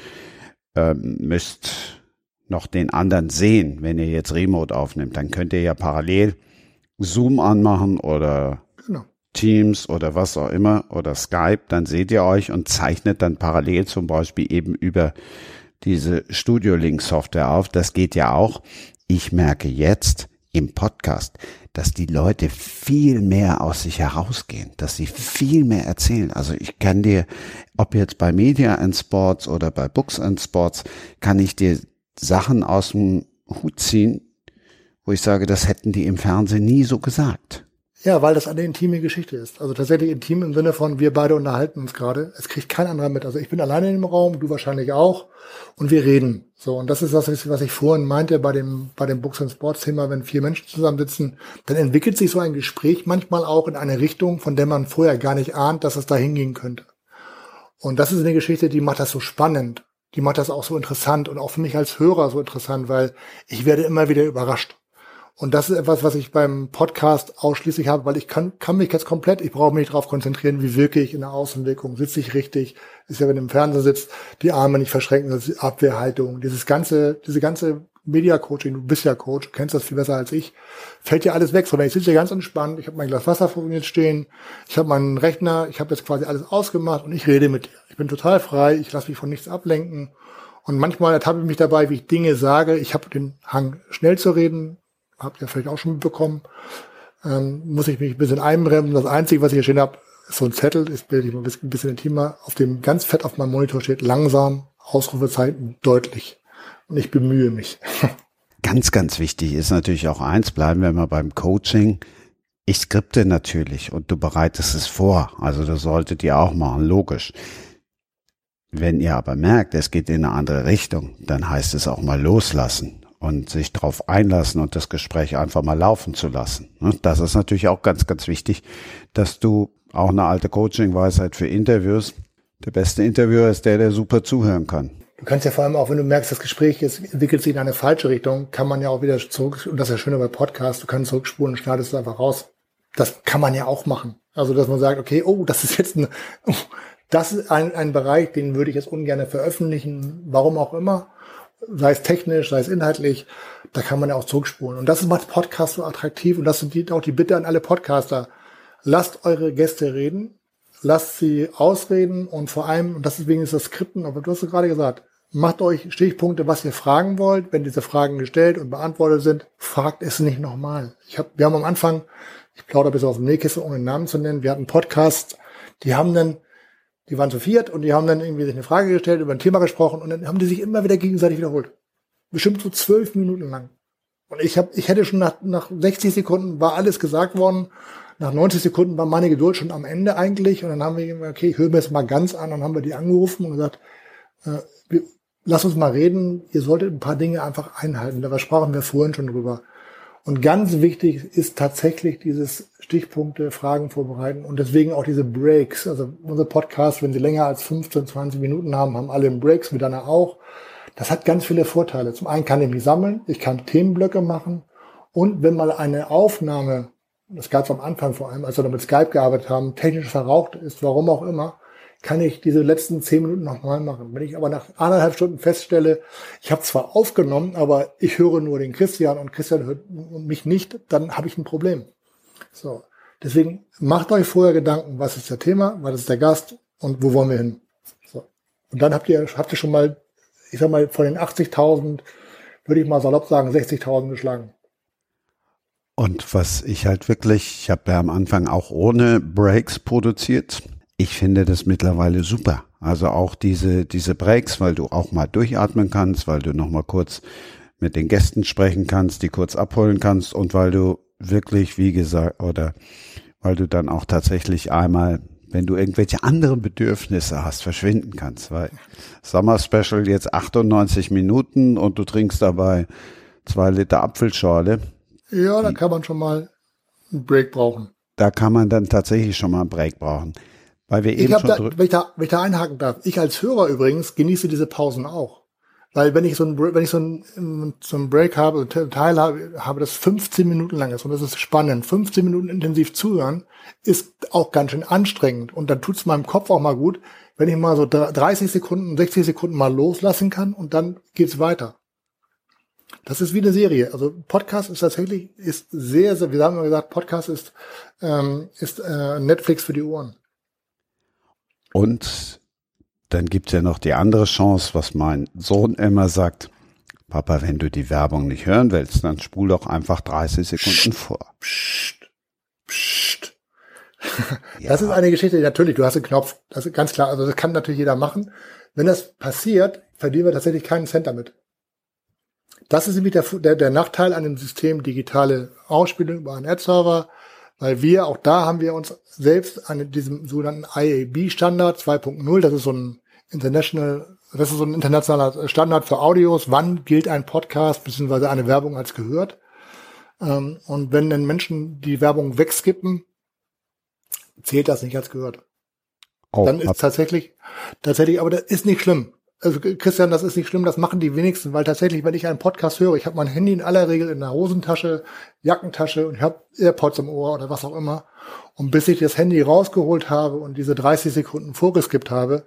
Speaker 3: müsst noch den anderen sehen, wenn ihr jetzt Remote aufnimmt, dann könnt ihr ja parallel Zoom anmachen oder genau. Teams oder was auch immer oder Skype, dann seht ihr euch und zeichnet dann parallel zum Beispiel eben über diese Studio-Link-Software auf. Das geht ja auch. Ich merke jetzt im Podcast, dass die Leute viel mehr aus sich herausgehen, dass sie viel mehr erzählen. Also ich kann dir, ob jetzt bei Media and Sports oder bei Books and Sports, kann ich dir Sachen aus dem Hut ziehen, wo ich sage, das hätten die im Fernsehen nie so gesagt.
Speaker 4: Ja, weil das eine intime Geschichte ist. Also tatsächlich intim im Sinne von, wir beide unterhalten uns gerade. Es kriegt kein anderer mit. Also ich bin alleine im Raum, du wahrscheinlich auch. Und wir reden. So, und das ist das, was ich vorhin meinte bei dem Books and Sports Thema, wenn 4 Menschen zusammensitzen, dann entwickelt sich so ein Gespräch manchmal auch in eine Richtung, von der man vorher gar nicht ahnt, dass es da hingehen könnte. Und das ist eine Geschichte, die macht das so spannend. Die macht das auch so interessant und auch für mich als Hörer so interessant, weil ich werde immer wieder überrascht. Und das ist etwas, was ich beim Podcast ausschließlich habe, weil ich kann mich jetzt komplett, ich brauche mich darauf konzentrieren, wie wirke ich in der Außenwirkung, sitze ich richtig, ist ja, wenn du im Fernsehen sitzt, die Arme nicht verschränken, das ist die Abwehrhaltung, diese ganze Media-Coaching, du bist ja Coach, du kennst das viel besser als ich, fällt dir alles weg, sondern ich sitze hier ganz entspannt, ich habe mein Glas Wasser vor mir jetzt stehen, ich habe meinen Rechner, ich habe jetzt quasi alles ausgemacht und ich rede mit dir. Ich bin total frei, ich lasse mich von nichts ablenken und manchmal ertappe ich mich dabei, wie ich Dinge sage, ich habe den Hang, schnell zu reden, habt ihr vielleicht auch schon mitbekommen, muss ich mich ein bisschen einbremsen. Das Einzige, was ich hier stehen habe, ist so ein Zettel, ist bildlich mal ein bisschen intimer, auf dem ganz fett auf meinem Monitor steht, langsam, Ausrufezeichen, deutlich. Und ich bemühe mich.
Speaker 3: Ganz, ganz wichtig ist natürlich auch eins, bleiben wir mal beim Coaching. Ich skripte natürlich und du bereitest es vor. Also das solltet ihr auch machen, logisch. Wenn ihr aber merkt, es geht in eine andere Richtung, dann heißt es auch mal loslassen. Und sich darauf einlassen und das Gespräch einfach mal laufen zu lassen. Das ist natürlich auch ganz, ganz wichtig, dass du auch eine alte Coaching-Weisheit für Interviews, der beste Interviewer ist der super zuhören kann.
Speaker 4: Du kannst ja vor allem auch, wenn du merkst, das Gespräch entwickelt sich in eine falsche Richtung, kann man ja auch wieder zurück, und das ist ja schön bei Podcasts, du kannst zurückspulen und schneidest es einfach raus. Das kann man ja auch machen. Also, dass man sagt, okay, das ist jetzt das ist ein Bereich, den würde ich jetzt ungern veröffentlichen, warum auch immer. Sei es technisch, sei es inhaltlich, da kann man ja auch zurückspulen. Und das macht Podcast so attraktiv und das sind auch die Bitte an alle Podcaster. Lasst eure Gäste reden, lasst sie ausreden und vor allem, und deswegen ist das Skripten, aber du hast es gerade gesagt, macht euch Stichpunkte, was ihr fragen wollt. Wenn diese Fragen gestellt und beantwortet sind, fragt es nicht nochmal. Wir haben am Anfang, ich plaudere bis aus dem Nähkissen, ohne den Namen zu nennen, wir hatten Podcasts, die waren zu viert und die haben dann irgendwie sich eine Frage gestellt, über ein Thema gesprochen und dann haben die sich immer wieder gegenseitig wiederholt. Bestimmt so 12 Minuten lang. Und ich hätte schon nach 60 Sekunden war alles gesagt worden. Nach 90 Sekunden war meine Geduld schon am Ende eigentlich. Und dann haben wir gesagt, okay, ich höre mir das mal ganz an. Und dann haben wir die angerufen und gesagt, lass uns mal reden. Ihr solltet ein paar Dinge einfach einhalten. Da sprachen wir vorhin schon drüber. Und ganz wichtig ist tatsächlich dieses Stichpunkte, Fragen vorbereiten und deswegen auch diese Breaks. Also unsere Podcasts, wenn sie länger als 15, 20 Minuten haben alle Breaks, miteinander auch. Das hat ganz viele Vorteile. Zum einen kann ich mich sammeln, ich kann Themenblöcke machen und wenn mal eine Aufnahme, das gab es am Anfang vor allem, als wir mit Skype gearbeitet haben, technisch verraucht ist, warum auch immer, kann ich diese letzten 10 Minuten nochmal machen. Wenn ich aber nach 1,5 Stunden feststelle, ich habe zwar aufgenommen, aber ich höre nur den Christian und Christian hört mich nicht, dann habe ich ein Problem. So, deswegen macht euch vorher Gedanken, was ist das Thema, was ist der Gast und wo wollen wir hin. So. Und dann habt ihr schon mal, ich sag mal, von den 80.000, würde ich mal salopp sagen, 60.000 geschlagen.
Speaker 3: Und was ich halt wirklich, ich habe ja am Anfang auch ohne Breaks produziert. Ich finde das mittlerweile super. Also auch diese Breaks, weil du auch mal durchatmen kannst, weil du noch mal kurz mit den Gästen sprechen kannst, die kurz abholen kannst und weil du wirklich, wie gesagt, oder weil du dann auch tatsächlich einmal, wenn du irgendwelche anderen Bedürfnisse hast, verschwinden kannst, weil Summer Special jetzt 98 Minuten und du trinkst dabei 2 Liter Apfelschorle.
Speaker 4: Ja, da kann man schon mal einen Break brauchen.
Speaker 3: Da kann man dann tatsächlich schon mal einen Break brauchen. Weil wir eben schon
Speaker 4: wenn ich da einhaken darf, ich als Hörer übrigens genieße diese Pausen auch. Weil wenn ich so einen Break habe, einen Teil habe, das 15 Minuten lang ist und das ist spannend. 15 Minuten intensiv zuhören ist auch ganz schön anstrengend und dann tut es meinem Kopf auch mal gut, wenn ich mal so 30 Sekunden, 60 Sekunden mal loslassen kann und dann geht's weiter. Das ist wie eine Serie. Also Podcast ist tatsächlich, sehr, sehr, wir haben ja gesagt, Podcast ist Netflix für die Ohren.
Speaker 3: Und dann gibt's ja noch die andere Chance, was mein Sohn immer sagt. Papa, wenn du die Werbung nicht hören willst, dann spul doch einfach 30 Sekunden vor.
Speaker 4: Psst. Das ist eine Geschichte, natürlich, du hast einen Knopf, das ist ganz klar, also das kann natürlich jeder machen. Wenn das passiert, verdienen wir tatsächlich keinen Cent damit. Das ist nämlich der Nachteil an dem System digitale Ausspielung über einen Ad-Server, weil auch da haben wir uns selbst an diesem sogenannten IAB-Standard 2.0, das ist so ein internationaler Standard für Audios, wann gilt ein Podcast bzw. eine Werbung als gehört. Und wenn dann Menschen die Werbung wegskippen, zählt das nicht als gehört. Dann ist tatsächlich, aber das ist nicht schlimm. Also Christian, das ist nicht schlimm, das machen die wenigsten, weil tatsächlich, wenn ich einen Podcast höre, ich habe mein Handy in aller Regel in der Hosentasche, Jackentasche und ich habe AirPods im Ohr oder was auch immer. Und bis ich das Handy rausgeholt habe und diese 30 Sekunden vorgeskippt habe,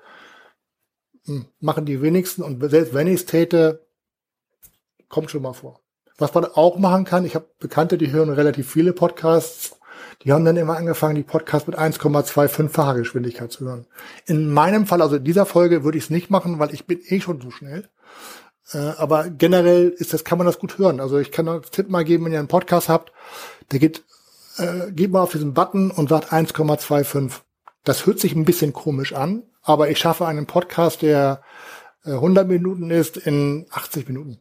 Speaker 4: machen die wenigsten. Und selbst wenn ich es täte, kommt schon mal vor. Was man auch machen kann, ich habe Bekannte, die hören relativ viele Podcasts. Die haben dann immer angefangen, die Podcasts mit 1,25-facher Geschwindigkeit zu hören. In meinem Fall, also in dieser Folge, würde ich es nicht machen, weil ich bin schon so schnell. Aber generell kann man das gut hören. Also ich kann einen Tipp mal geben, wenn ihr einen Podcast habt, der geht mal auf diesen Button und sagt 1,25. Das hört sich ein bisschen komisch an, aber ich schaffe einen Podcast, der 100 Minuten ist, in 80 Minuten.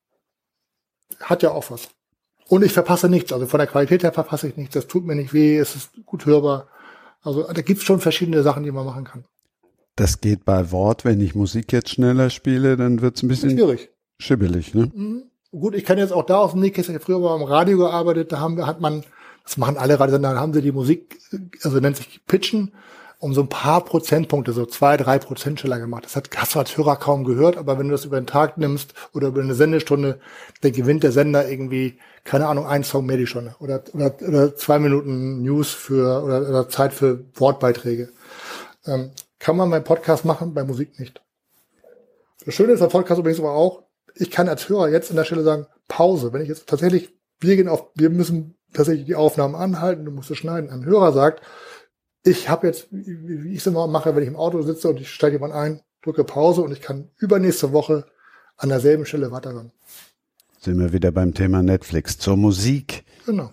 Speaker 4: Hat ja auch was. Und ich verpasse nichts. Also von der Qualität her verpasse ich nichts. Das tut mir nicht weh. Es ist gut hörbar. Also da gibt's schon verschiedene Sachen, die man machen kann.
Speaker 3: Das geht bei Wort. Wenn ich Musik jetzt schneller spiele, dann wird's ein bisschen schwierig. Schibbelig, ne?
Speaker 4: Mhm. Gut, ich kann jetzt auch da aus dem Nähkästchen. Ich habe früher mal im Radio gearbeitet. Da hat man, das machen alle Radiosender, dann haben sie die Musik, also nennt sich Pitchen, um so ein paar Prozentpunkte, so 2-3% schneller gemacht. Das hast du als Hörer kaum gehört, aber wenn du das über den Tag nimmst oder über eine Sendestunde, dann gewinnt der Sender irgendwie, keine Ahnung, einen Song mehr die Stunde oder 2 Minuten News oder Zeit für Wortbeiträge. Kann man beim Podcast machen, bei Musik nicht. Das Schöne ist beim Podcast übrigens aber auch, ich kann als Hörer jetzt an der Stelle sagen, Pause. Wenn ich jetzt tatsächlich, wir müssen tatsächlich die Aufnahmen anhalten, du musst es schneiden. Ein Hörer sagt, ich habe jetzt, wie ich es immer mache, wenn ich im Auto sitze und ich steige jemand ein, drücke Pause und ich kann übernächste Woche an derselben Stelle weiterhören.
Speaker 3: Sind wir wieder beim Thema Netflix. Zur Musik.
Speaker 4: Genau.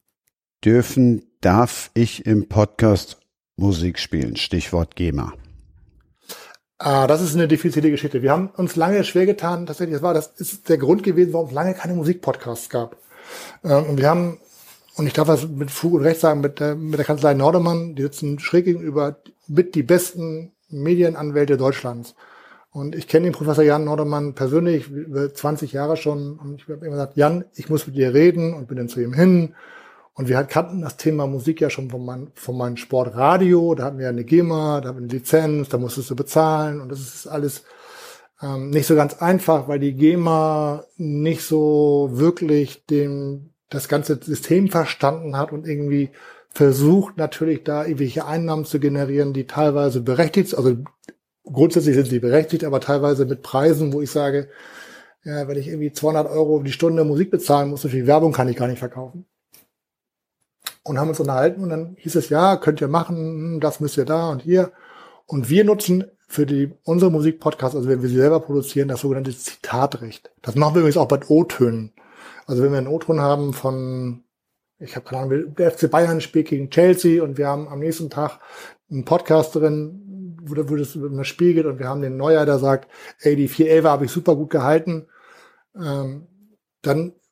Speaker 3: Darf ich im Podcast Musik spielen? Stichwort GEMA.
Speaker 4: Das ist eine diffizile Geschichte. Wir haben uns lange schwer getan, tatsächlich, das ist der Grund gewesen, warum es lange keine Musikpodcasts gab. Und wir haben, und ich darf das mit Fug und Recht sagen, mit der Kanzlei Nordemann, die sitzen schräg gegenüber, mit die besten Medienanwälte Deutschlands. Und ich kenne den Professor Jan Nordemann persönlich, 20 Jahre schon. Und ich habe immer gesagt, Jan, ich muss mit dir reden und bin dann zu ihm hin. Und wir kannten das Thema Musik ja schon von meinem Sportradio. Da hatten wir ja eine GEMA, da hatten wir eine Lizenz, da musstest du bezahlen. Und das ist alles nicht so ganz einfach, weil die GEMA nicht so wirklich das ganze System verstanden hat und irgendwie versucht natürlich da irgendwelche Einnahmen zu generieren, die teilweise berechtigt sind. Also grundsätzlich sind sie berechtigt, aber teilweise mit Preisen, wo ich sage, ja, wenn ich irgendwie 200 € die Stunde Musik bezahlen muss, so viel Werbung kann ich gar nicht verkaufen. Und haben uns unterhalten und dann hieß es, ja, könnt ihr machen, das müsst ihr da und hier. Und wir nutzen für unsere Musikpodcasts, also wenn wir sie selber produzieren, das sogenannte Zitatrecht. Das machen wir übrigens auch bei O-Tönen. Also wenn wir einen O-Ton haben von, ich habe keine Ahnung, der FC Bayern spielt gegen Chelsea und wir haben am nächsten Tag einen Podcast drin, wo das über das Spiel geht und wir haben den Neuer, der sagt, ey, die 4-11 habe ich super gut gehalten, dann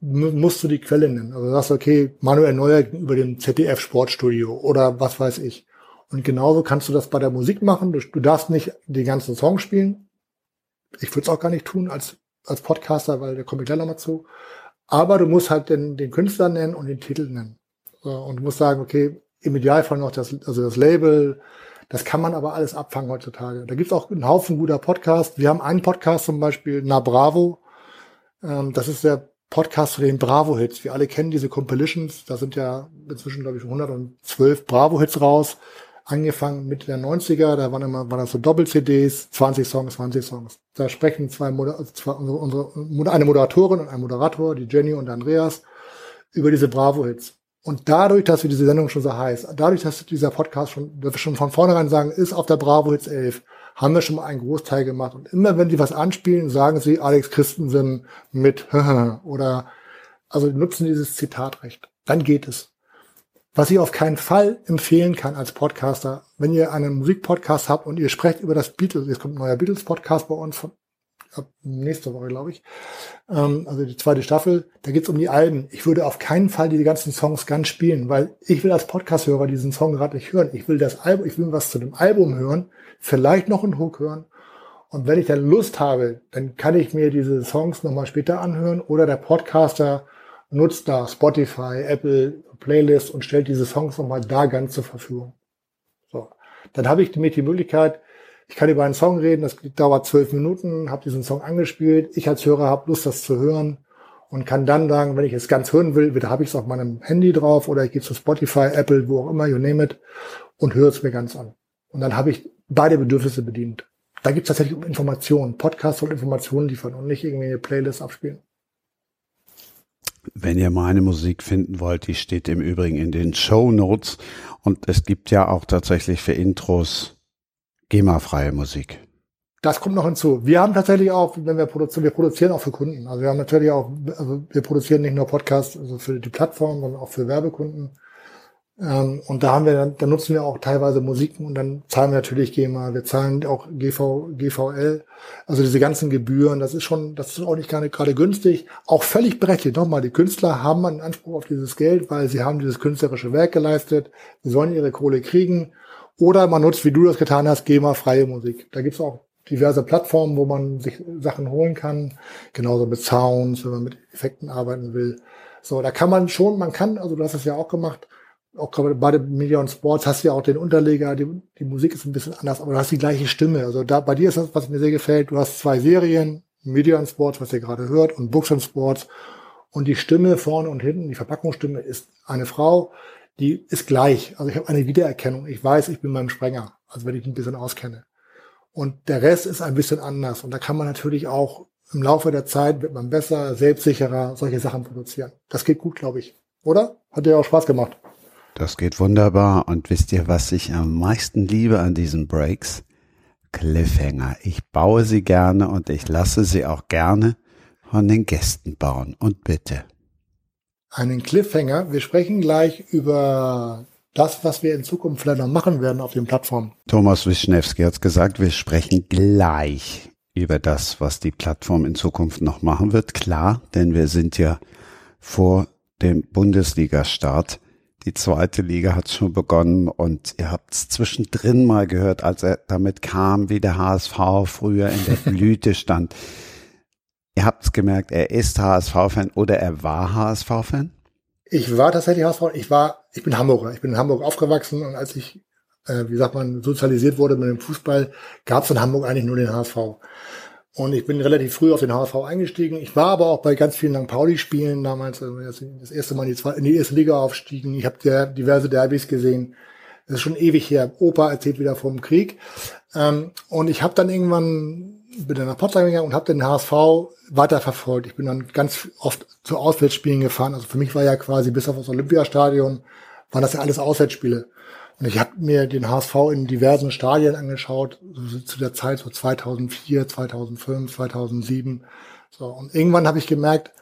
Speaker 4: musst du die Quelle nennen. Also du sagst, okay, Manuel Neuer über dem ZDF Sportstudio oder was weiß ich. Und genauso kannst du das bei der Musik machen. Du darfst nicht die ganzen Songs spielen. Ich würde es auch gar nicht tun als Podcaster, weil da komme ich gleich nochmal zu. Aber du musst halt den Künstler nennen und den Titel nennen. Und du musst sagen, okay, im Idealfall noch das Label. Das kann man aber alles abfangen heutzutage. Da gibt's auch einen Haufen guter Podcasts. Wir haben einen Podcast zum Beispiel, Na Bravo. Das ist der Podcast zu den Bravo-Hits. Wir alle kennen diese Compilations. Da sind ja inzwischen, glaube ich, 112 Bravo-Hits raus. Angefangen Mitte der 90er, da waren das so Doppel-CDs, 20 Songs. Da sprechen eine Moderatorin und ein Moderator, die Jenny und Andreas, über diese Bravo-Hits. Und dadurch, dass wir diese Sendung schon so heiß, dadurch, dass dieser Podcast dass wir schon von vornherein sagen, ist auf der Bravo-Hits 11, haben wir schon mal einen Großteil gemacht. Und immer wenn die was anspielen, sagen sie Alex Christensen mit oder, also nutzen dieses Zitatrecht. Dann geht es. Was ich auf keinen Fall empfehlen kann als Podcaster, wenn ihr einen Musikpodcast habt und ihr sprecht über das Beatles, jetzt kommt ein neuer Beatles-Podcast bei uns nächste Woche, glaube ich, also die 2. Staffel, da geht's um die Alben. Ich würde auf keinen Fall die ganzen Songs ganz spielen, weil ich will als Podcast-Hörer diesen Song gerade nicht hören. Ich will was zu dem Album hören, vielleicht noch einen Hook hören. Und wenn ich dann Lust habe, dann kann ich mir diese Songs nochmal später anhören oder der Podcaster nutzt da Spotify, Apple, Playlist und stellt diese Songs nochmal da ganz zur Verfügung. So. Dann habe ich die Möglichkeit, ich kann über einen Song reden, das dauert 12 Minuten, habe diesen Song angespielt, ich als Hörer habe Lust, das zu hören und kann dann sagen, wenn ich es ganz hören will, wieder habe ich es auf meinem Handy drauf oder ich gehe zu Spotify, Apple, wo auch immer, you name it, und höre es mir ganz an. Und dann habe ich beide Bedürfnisse bedient. Da geht es tatsächlich um Informationen. Podcast soll Informationen liefern und nicht irgendwie eine Playlist abspielen.
Speaker 3: Wenn ihr meine Musik finden wollt, die steht im Übrigen in den Shownotes und es gibt ja auch tatsächlich für Intros GEMA-freie Musik.
Speaker 4: Das kommt noch hinzu. Wir haben tatsächlich auch, wenn wir produzieren auch für Kunden. Also wir haben natürlich auch, also wir produzieren nicht nur Podcasts also für die Plattform, sondern auch für Werbekunden. Und da nutzen wir auch teilweise Musiken und dann zahlen wir natürlich GEMA, wir zahlen auch GVL, also diese ganzen Gebühren, das ist auch nicht gerade günstig, auch völlig berechtigt. Nochmal, die Künstler haben einen Anspruch auf dieses Geld, weil sie haben dieses künstlerische Werk geleistet, sie sollen ihre Kohle kriegen, oder man nutzt, wie du das getan hast, GEMA-freie Musik. Da gibt's auch diverse Plattformen, wo man sich Sachen holen kann, genauso mit Sounds, wenn man mit Effekten arbeiten will. So, da kann man also du hast es ja auch gemacht, auch gerade bei den Media und Sports hast du ja auch den Unterleger, die Musik ist ein bisschen anders, aber du hast die gleiche Stimme. Also da bei dir ist das, was mir sehr gefällt, du hast 2 Serien, Media und Sports, was ihr gerade hört, und Books and Sports. Und die Stimme vorne und hinten, die Verpackungsstimme ist eine Frau, die ist gleich. Also ich habe eine Wiedererkennung. Ich weiß, ich bin beim Sprenger, also wenn ich mich ein bisschen auskenne. Und der Rest ist ein bisschen anders. Und da kann man natürlich auch im Laufe der Zeit, wird man besser, selbstsicherer, solche Sachen produzieren. Das geht gut, glaube ich. Oder? Hat dir auch Spaß gemacht.
Speaker 3: Das geht wunderbar. Und wisst ihr, was ich am meisten liebe an diesen Breaks? Cliffhanger. Ich baue sie gerne und ich lasse sie auch gerne von den Gästen bauen. Und bitte.
Speaker 4: Einen Cliffhanger. Wir sprechen gleich über das, was wir in Zukunft vielleicht noch machen werden auf den Plattformen.
Speaker 3: Thomas Wischnewski hat gesagt, wir sprechen gleich über das, was die Plattform in Zukunft noch machen wird. Klar, denn wir sind ja vor dem Bundesliga-Start. Die 2. Liga hat schon begonnen und ihr habt es zwischendrin mal gehört, als er damit kam, wie der HSV früher in der Blüte stand. Ihr habt es gemerkt, er ist HSV-Fan oder er war HSV-Fan?
Speaker 4: Ich war tatsächlich HSV. Ich bin Hamburger. Ich bin in Hamburg aufgewachsen und als ich, sozialisiert wurde mit dem Fußball, gab es in Hamburg eigentlich nur den HSV. Und ich bin relativ früh auf den HSV eingestiegen. Ich war aber auch bei ganz vielen St. Pauli-Spielen damals, also das erste Mal in die erste Liga aufstiegen. Ich habe diverse Derbys gesehen. Das ist schon ewig her. Opa erzählt wieder vom Krieg. Und ich habe dann bin dann nach Potsdam gegangen und habe den HSV weiterverfolgt. Ich bin dann ganz oft zu Auswärtsspielen gefahren. Also für mich war ja quasi bis auf das Olympiastadion, waren das ja alles Auswärtsspiele. Und ich habe mir den HSV in diversen Stadien angeschaut, so zu der Zeit so 2004, 2005, 2007. So, und irgendwann habe ich gemerkt,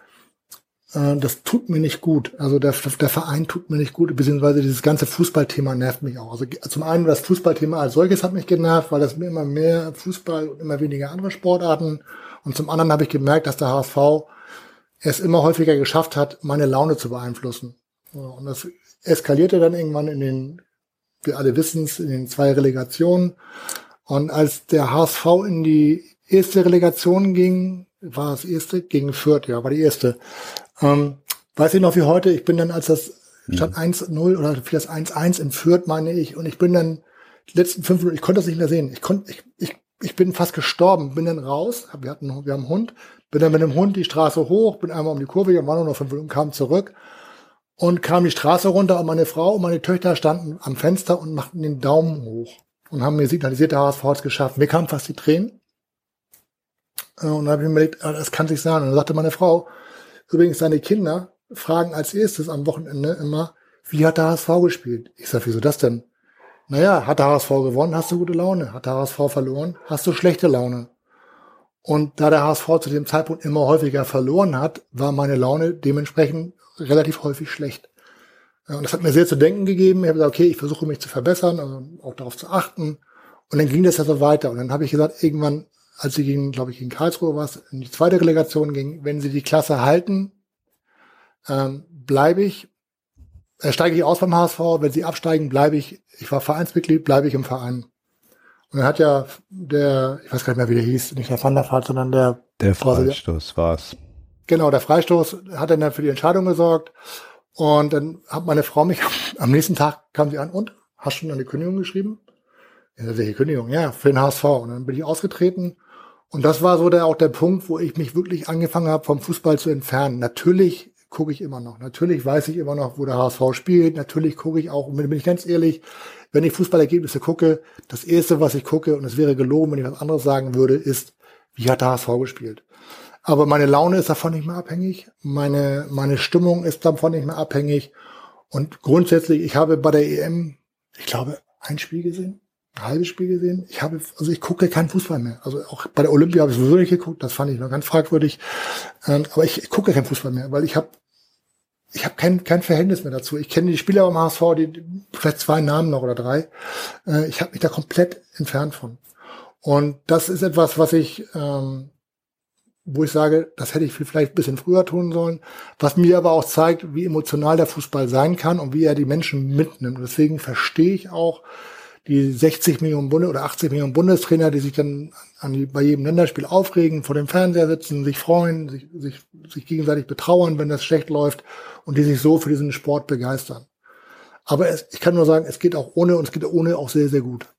Speaker 4: das tut mir nicht gut. Also der Verein tut mir nicht gut, beziehungsweise dieses ganze Fußballthema nervt mich auch. Also zum einen das Fußballthema als solches hat mich genervt, weil das mir immer mehr Fußball und immer weniger andere Sportarten. Und zum anderen habe ich gemerkt, dass der HSV er es immer häufiger geschafft hat, meine Laune zu beeinflussen. Und das eskalierte dann irgendwann wir alle wissen es, in den 2 Relegationen. Und als der HSV in die erste Relegation ging, war das erste, gegen Fürth, ja, war die erste. Weiß ich noch wie heute, ich bin dann, als das statt 1-0 oder für das 1-1 in Fürth, meine ich, und ich bin dann die letzten 5 Minuten, ich konnte das nicht mehr sehen. Ich bin fast gestorben, bin dann raus, wir haben einen Hund, bin dann mit dem Hund die Straße hoch, bin einmal um die Kurve, war nur noch 5 Minuten, kam zurück und kam die Straße runter und meine Frau und meine Töchter standen am Fenster und machten den Daumen hoch und haben mir signalisiert, der HSV hat es geschafft. Mir kamen fast die Tränen. Und dann habe ich mir überlegt, das kann sich sein. Und dann sagte meine Frau, übrigens seine Kinder fragen als erstes am Wochenende immer, wie hat der HSV gespielt? Ich sage, wieso das denn? Naja, hat der HSV gewonnen, hast du gute Laune. Hat der HSV verloren, hast du schlechte Laune. Und da der HSV zu dem Zeitpunkt immer häufiger verloren hat, war meine Laune dementsprechend relativ häufig schlecht. Und das hat mir sehr zu denken gegeben. Ich habe gesagt, okay, ich versuche mich zu verbessern, also auch darauf zu achten. Und dann ging das ja so weiter. Und dann habe ich gesagt, irgendwann, als sie gegen Karlsruhe war, in die 2. Relegation ging, wenn sie die Klasse halten, steige ich aus beim HSV, wenn sie absteigen, ich war Vereinsmitglied, bleibe ich im Verein. Und dann hat ja ich weiß gar nicht mehr, wie der hieß, nicht der Van der Vaart, sondern der
Speaker 3: Freistoß war's.
Speaker 4: Genau, der Freistoß hat dann für die Entscheidung gesorgt. Und dann hat meine Frau mich, am nächsten Tag kam sie an, und, hast du schon eine Kündigung geschrieben? Ja, welche Kündigung? Ja, für den HSV. Und dann bin ich ausgetreten. Und das war so auch der Punkt, wo ich mich wirklich angefangen habe, vom Fußball zu entfernen. Natürlich gucke ich immer noch. Natürlich weiß ich immer noch, wo der HSV spielt. Natürlich gucke ich auch, und bin ich ganz ehrlich, wenn ich Fußballergebnisse gucke, das Erste, was ich gucke, und es wäre gelogen, wenn ich was anderes sagen würde, ist, wie hat der HSV gespielt? Aber meine Laune ist davon nicht mehr abhängig. Meine Stimmung ist davon nicht mehr abhängig. Und grundsätzlich, ich habe bei der EM, ich glaube, ein Spiel gesehen, ein halbes Spiel gesehen. Ich gucke keinen Fußball mehr. Also auch bei der Olympia habe ich sowieso nicht geguckt. Das fand ich noch ganz fragwürdig. Aber ich gucke keinen Fußball mehr, weil ich habe kein Verhältnis mehr dazu. Ich kenne die Spieler beim HSV, vielleicht 2 Namen noch oder 3. Ich habe mich da komplett entfernt von. Und das ist etwas, was wo ich sage, das hätte ich vielleicht ein bisschen früher tun sollen, was mir aber auch zeigt, wie emotional der Fußball sein kann und wie er die Menschen mitnimmt. Und deswegen verstehe ich auch die 60 Millionen oder 80 Millionen Bundestrainer, die sich dann bei jedem Länderspiel aufregen, vor dem Fernseher sitzen, sich freuen, sich gegenseitig betrauern, wenn das schlecht läuft, und die sich so für diesen Sport begeistern. Aber ich kann nur sagen, es geht auch ohne, und es geht ohne auch sehr, sehr gut.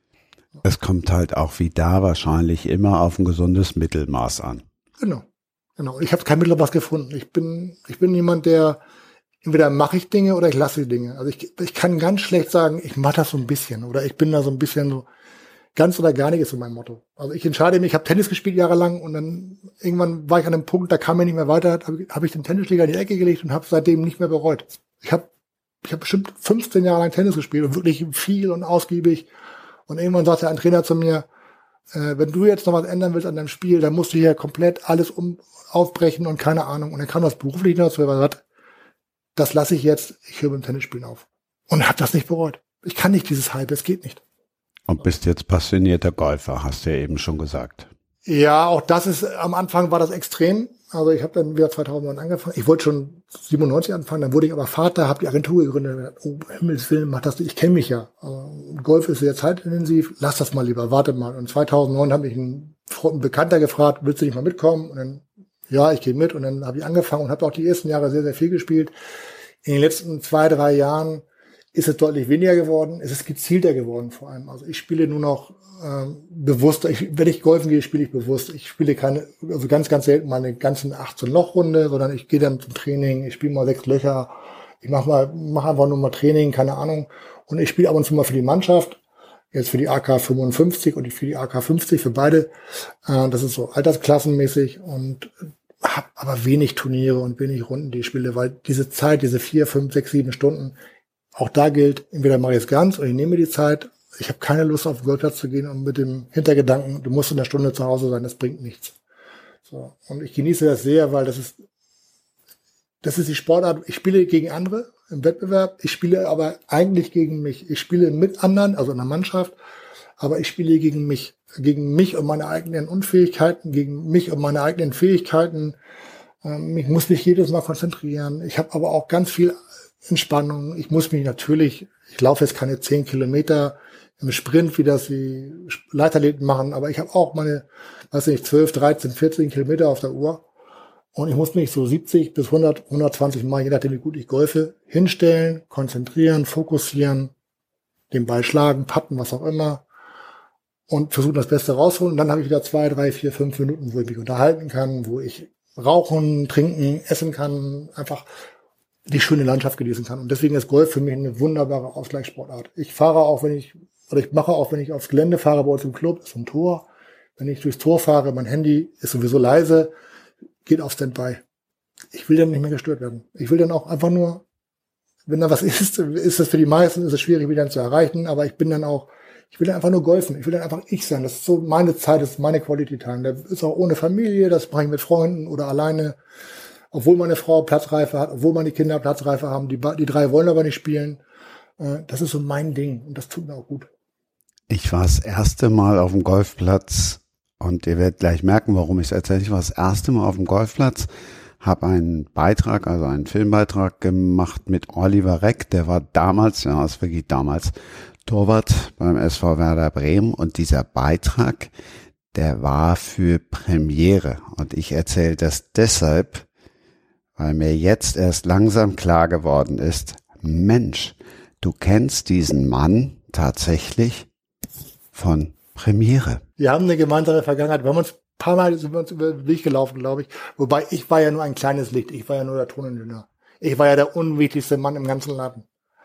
Speaker 3: Es kommt halt auch wie da wahrscheinlich immer auf ein gesundes Mittelmaß an.
Speaker 4: Genau. Ich habe kein Mittelmaß gefunden. Ich bin jemand, der entweder mache ich Dinge oder ich lasse Dinge. Also ich kann ganz schlecht sagen, ich mache das so ein bisschen, oder ich bin da so ein bisschen so, ganz oder gar nicht ist so mein Motto. Also ich entscheide mich, ich habe Tennis gespielt jahrelang, und dann irgendwann war ich an einem Punkt, da kam mir nicht mehr weiter, habe ich den Tennisschläger in die Ecke gelegt und habe seitdem nicht mehr bereut. Ich habe bestimmt 15 Jahre lang Tennis gespielt und wirklich viel und ausgiebig, und irgendwann sagte ein Trainer zu mir, wenn du jetzt noch was ändern willst an deinem Spiel, dann musst du hier komplett alles aufbrechen und keine Ahnung. Und dann kam das beruflich dazu, weil er sagt, das lasse ich jetzt, ich höre beim Tennisspielen auf. Und habe das nicht bereut. Ich kann nicht dieses Hype, es geht nicht.
Speaker 3: Und bist jetzt passionierter Golfer, hast du ja eben schon gesagt.
Speaker 4: Ja, auch das ist, am Anfang war das extrem. Also ich habe dann wieder 2009 angefangen. Ich wollte schon 97 anfangen, dann wurde ich aber Vater, habe die Agentur gegründet. Oh, Himmels Willen, mach das nicht. Ich kenne mich ja. Golf ist sehr zeitintensiv, lass das mal lieber, warte mal. Und 2009 hat mich ein Bekannter gefragt, willst du nicht mal mitkommen? Und dann, ja, ich gehe mit. Und dann habe ich angefangen und habe auch die ersten Jahre sehr, sehr viel gespielt. In den letzten 2-3 Jahren ist es deutlich weniger geworden. Es ist gezielter geworden vor allem. Also ich spiele nur noch bewusst. Wenn ich golfen gehe, spiele ich bewusst. Ich spiele ganz, ganz selten meine ganzen 18-Loch-Runde, sondern ich gehe dann zum Training. Ich spiele mal 6 Löcher. Ich mache einfach nur mal Training, keine Ahnung. Und ich spiele ab und zu mal für die Mannschaft. Jetzt für die AK 55 und für die AK 50, für beide. Das ist so altersklassenmäßig, und habe aber wenig Turniere und wenig Runden, die ich spiele, weil diese Zeit, diese 4, 5, 6, 7 Stunden, auch da gilt, entweder mache ich es ganz oder ich nehme mir die Zeit. Ich habe keine Lust, auf den Golfplatz zu gehen und mit dem Hintergedanken, du musst in einer Stunde zu Hause sein, das bringt nichts. So. Und ich genieße das sehr, weil das ist die Sportart. Ich spiele gegen andere im Wettbewerb. Ich spiele aber eigentlich gegen mich. Ich spiele mit anderen, also in einer Mannschaft, aber ich spiele gegen mich und meine eigenen Unfähigkeiten, gegen mich und meine eigenen Fähigkeiten. Ich muss mich jedes Mal konzentrieren. Ich habe aber auch ganz viel Entspannung. Ich muss mich natürlich, ich laufe jetzt keine 10 Kilometer im Sprint, wie das die Leichtathleten machen, aber ich habe auch meine, 12, 13, 14 Kilometer auf der Uhr. Und ich muss mich so 70 bis 100, 120 Mal, je nachdem wie gut ich golfe, hinstellen, konzentrieren, fokussieren, den Ball schlagen, patten, was auch immer. Und versuchen, das Beste rausholen. Und dann habe ich wieder 2, 3, 4, 5 Minuten, wo ich mich unterhalten kann, wo ich rauchen, trinken, essen kann, einfach die schöne Landschaft genießen kann. Und deswegen ist Golf für mich eine wunderbare Ausgleichssportart. Ich mache auch, wenn ich aufs Gelände fahre, bei uns im Club, ist ein Tor. Wenn ich durchs Tor fahre, mein Handy ist sowieso leise, geht auf Standby. Ich will dann nicht mehr gestört werden. Ich will dann auch einfach nur, wenn da was ist es für die meisten, ist es schwierig, mich dann zu erreichen, aber ich will dann einfach nur golfen. Ich will dann einfach ich sein. Das ist so meine Zeit, das ist meine Quality Time. Das ist auch ohne Familie, das mache ich mit Freunden oder alleine. Obwohl meine Frau Platzreife hat, obwohl meine Kinder Platzreife haben, die 3 wollen aber nicht spielen. Das ist so mein Ding und das tut mir auch gut.
Speaker 3: Ich war das erste Mal auf dem Golfplatz und ihr werdet gleich merken, warum ich es erzähle. Ich war das erste Mal auf dem Golfplatz, habe einen Beitrag, also einen Filmbeitrag gemacht mit Oliver Reck. Der war damals, ja, das ist wirklich damals, Torwart beim SV Werder Bremen. Und dieser Beitrag, der war für Premiere. Und ich erzähle das deshalb, weil mir jetzt erst langsam klar geworden ist, Mensch, du kennst diesen Mann tatsächlich von Premiere.
Speaker 4: Wir haben eine gemeinsame Vergangenheit. Wir haben uns ein paar Mal über den Weg gelaufen, glaube ich. Wobei ich war ja nur ein kleines Licht. Ich war ja nur der Toningenieur. Ich war ja der unwichtigste Mann im ganzen Laden.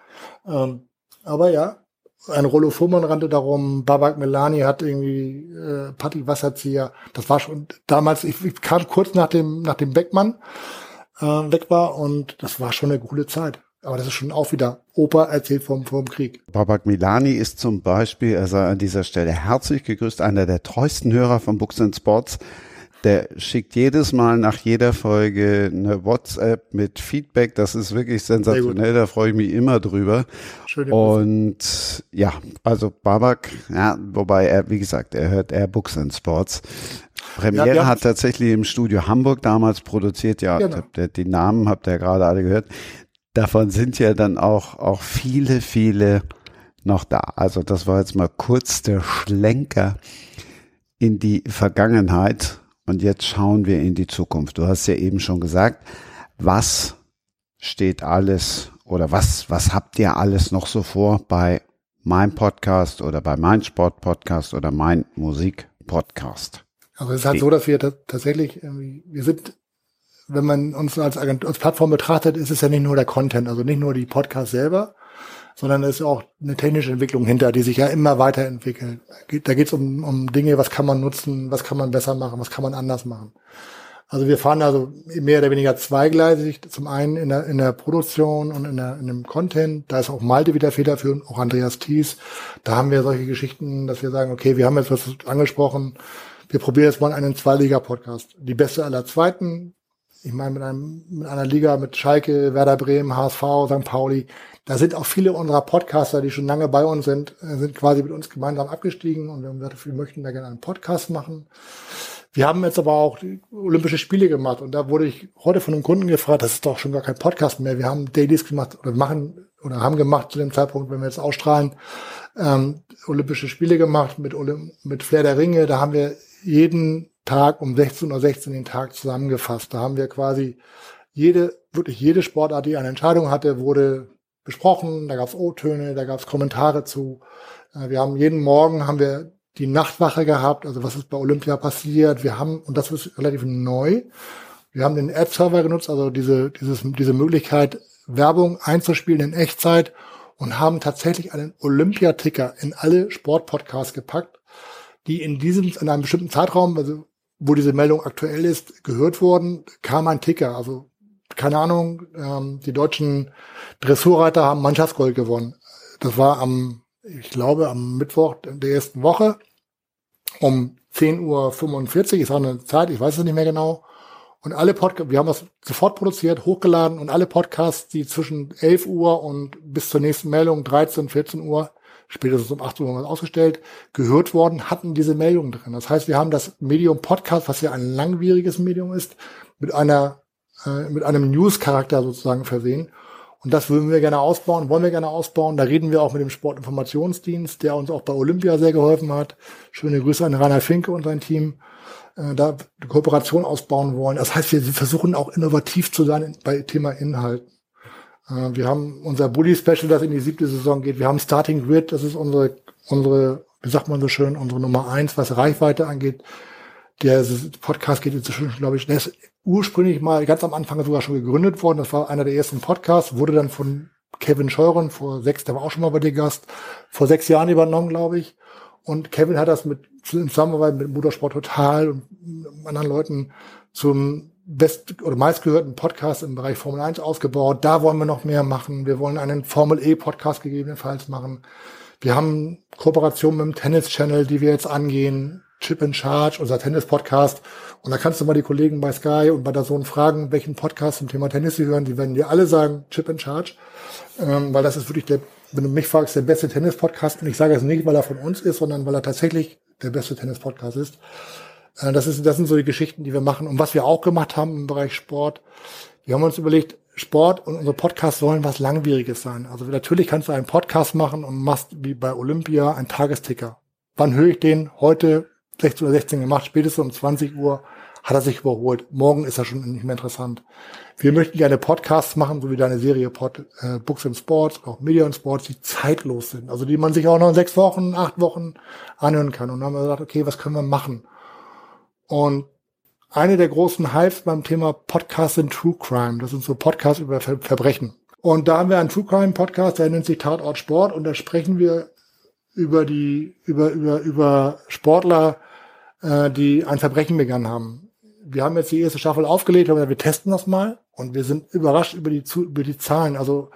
Speaker 4: Aber ja, ein Rollo Fuhrmann rannte darum. Babak Melani hat irgendwie Patti Wasserzieher. Das war schon damals. Ich kam kurz nach dem Beckmann weg war und das war schon eine coole Zeit. Aber das ist schon auch wieder Opa erzählt vom Krieg.
Speaker 3: Babak Milani ist zum Beispiel, er sei an dieser Stelle herzlich gegrüßt, einer der treuesten Hörer von Books & Sports. Der schickt jedes Mal nach jeder Folge eine WhatsApp mit Feedback. Das ist wirklich sensationell, da freue ich mich immer drüber. Schöne Grüße. Und ja, also Babak, ja, wobei er, wie gesagt, er hört eher Books & Sports. Premiere ja, hat tatsächlich im Studio Hamburg damals produziert, ja, genau. Die Namen habt ihr ja gerade alle gehört. Davon sind ja dann auch viele noch da. Also das war jetzt mal kurz der Schlenker in die Vergangenheit und jetzt schauen wir in die Zukunft. Du hast ja eben schon gesagt, was steht alles oder was habt ihr alles noch so vor bei meinem Podcast oder bei mein Sport-Podcast oder mein Musik-Podcast?
Speaker 4: Also es ist halt so, dass wir tatsächlich, wir sind, wenn man uns als Plattform betrachtet, ist es ja nicht nur der Content, also nicht nur die Podcasts selber, sondern es ist auch eine technische Entwicklung hinter, die sich ja immer weiterentwickelt. Da geht es um Dinge, was kann man nutzen, was kann man besser machen, was kann man anders machen. Also wir fahren also mehr oder weniger zweigleisig, zum einen in der Produktion und in dem Content. Da ist auch Malte wieder federführend, auch Andreas Thies. Da haben wir solche Geschichten, dass wir sagen, okay, wir haben jetzt was angesprochen, wir probieren jetzt mal einen 2-Liga-Podcast. Die beste aller Zweiten. Ich meine, mit einer Liga mit Schalke, Werder Bremen, HSV, St. Pauli. Da sind auch viele unserer Podcaster, die schon lange bei uns sind quasi mit uns gemeinsam abgestiegen und wir haben gesagt, wir möchten da gerne einen Podcast machen. Wir haben jetzt aber auch die Olympische Spiele gemacht und da wurde ich heute von einem Kunden gefragt, das ist doch schon gar kein Podcast mehr. Wir haben Dailies gemacht haben gemacht zu dem Zeitpunkt, wenn wir jetzt ausstrahlen, Olympische Spiele gemacht mit Flair der Ringe. Da haben wir jeden Tag um 16:16 Uhr den Tag zusammengefasst. Da haben wir quasi wirklich jede Sportart, die eine Entscheidung hatte, wurde besprochen. Da gab es O-Töne, da gab es Kommentare zu. Wir haben jeden Morgen die Nachtwache gehabt, also was ist bei Olympia passiert. Und das ist relativ neu, wir haben den Ad-Server genutzt, also diese Möglichkeit, Werbung einzuspielen in Echtzeit und haben tatsächlich einen Olympiaticker in alle Sportpodcasts gepackt, die in einem bestimmten Zeitraum, also wo diese Meldung aktuell ist, gehört wurden, kam ein Ticker. Also keine Ahnung, die deutschen Dressurreiter haben Mannschaftsgold gewonnen. Das war am Mittwoch der ersten Woche um 10:45 Uhr, ist auch eine Zeit, ich weiß es nicht mehr genau. Und alle Podcasts, wir haben das sofort produziert, hochgeladen und alle Podcasts, die zwischen 11 Uhr und bis zur nächsten Meldung 13, 14 Uhr, spätestens um 18 Uhr ausgestellt, gehört worden, hatten diese Meldung drin. Das heißt, wir haben das Medium Podcast, was ja ein langwieriges Medium ist, mit einer mit einem News-Charakter sozusagen versehen. Und das wollen wir gerne ausbauen. Da reden wir auch mit dem Sportinformationsdienst, der uns auch bei Olympia sehr geholfen hat. Schöne Grüße an Rainer Finke und sein Team. Da die Kooperation ausbauen wollen. Das heißt, wir versuchen auch innovativ zu sein bei Thema Inhalten. Wir haben unser Bully-Special, das in die 7. Saison geht. Wir haben Starting Grid, das ist unsere, wie sagt man so schön, unsere Nummer 1, was Reichweite angeht. Der Podcast geht inzwischen, glaube ich, der ist ursprünglich mal ganz am Anfang sogar schon gegründet worden. Das war einer der ersten Podcasts, wurde dann von Kevin Scheuren der war auch schon mal bei dir Gast, vor 6 Jahren übernommen, glaube ich. Und Kevin hat das in Zusammenarbeit mit Motorsport Total und anderen Leuten zum meistgehörten Podcast im Bereich Formel 1 ausgebaut. Da wollen wir noch mehr machen. Wir wollen einen Formel E Podcast gegebenenfalls machen. Wir haben Kooperationen mit dem Tennis Channel, die wir jetzt angehen. Chip in Charge, unser Tennis-Podcast. Und da kannst du mal die Kollegen bei Sky und bei DAZN fragen, welchen Podcast zum Thema Tennis sie hören. Die werden dir alle sagen, Chip in Charge. Weil das ist wirklich wenn du mich fragst, der beste Tennis-Podcast. Und ich sage es nicht, weil er von uns ist, sondern weil er tatsächlich der beste Tennis-Podcast ist. Das sind so die Geschichten, die wir machen. Und was wir auch gemacht haben im Bereich Sport, wir haben uns überlegt, Sport und unsere Podcasts sollen was Langwieriges sein. Also natürlich kannst du einen Podcast machen und machst wie bei Olympia einen Tagesticker. Wann höre ich den? Heute 16 oder 16 gemacht, spätestens um 20 Uhr hat er sich überholt. Morgen ist er schon nicht mehr interessant. Wir möchten gerne Podcasts machen, so wie deine Serie Books and Sports, auch Media and Sports, die zeitlos sind. Also die man sich auch noch in 6 Wochen, 8 Wochen anhören kann. Und dann haben wir gesagt, okay, was können wir machen? Und eine der großen Hypes beim Thema Podcasts sind True Crime. Das sind so Podcasts über Verbrechen. Und da haben wir einen True Crime Podcast, der nennt sich Tatort Sport. Und da sprechen wir über Sportler, die ein Verbrechen begangen haben. Wir haben jetzt die erste Staffel aufgelegt, aber wir testen das mal und wir sind überrascht über die Zahlen. Also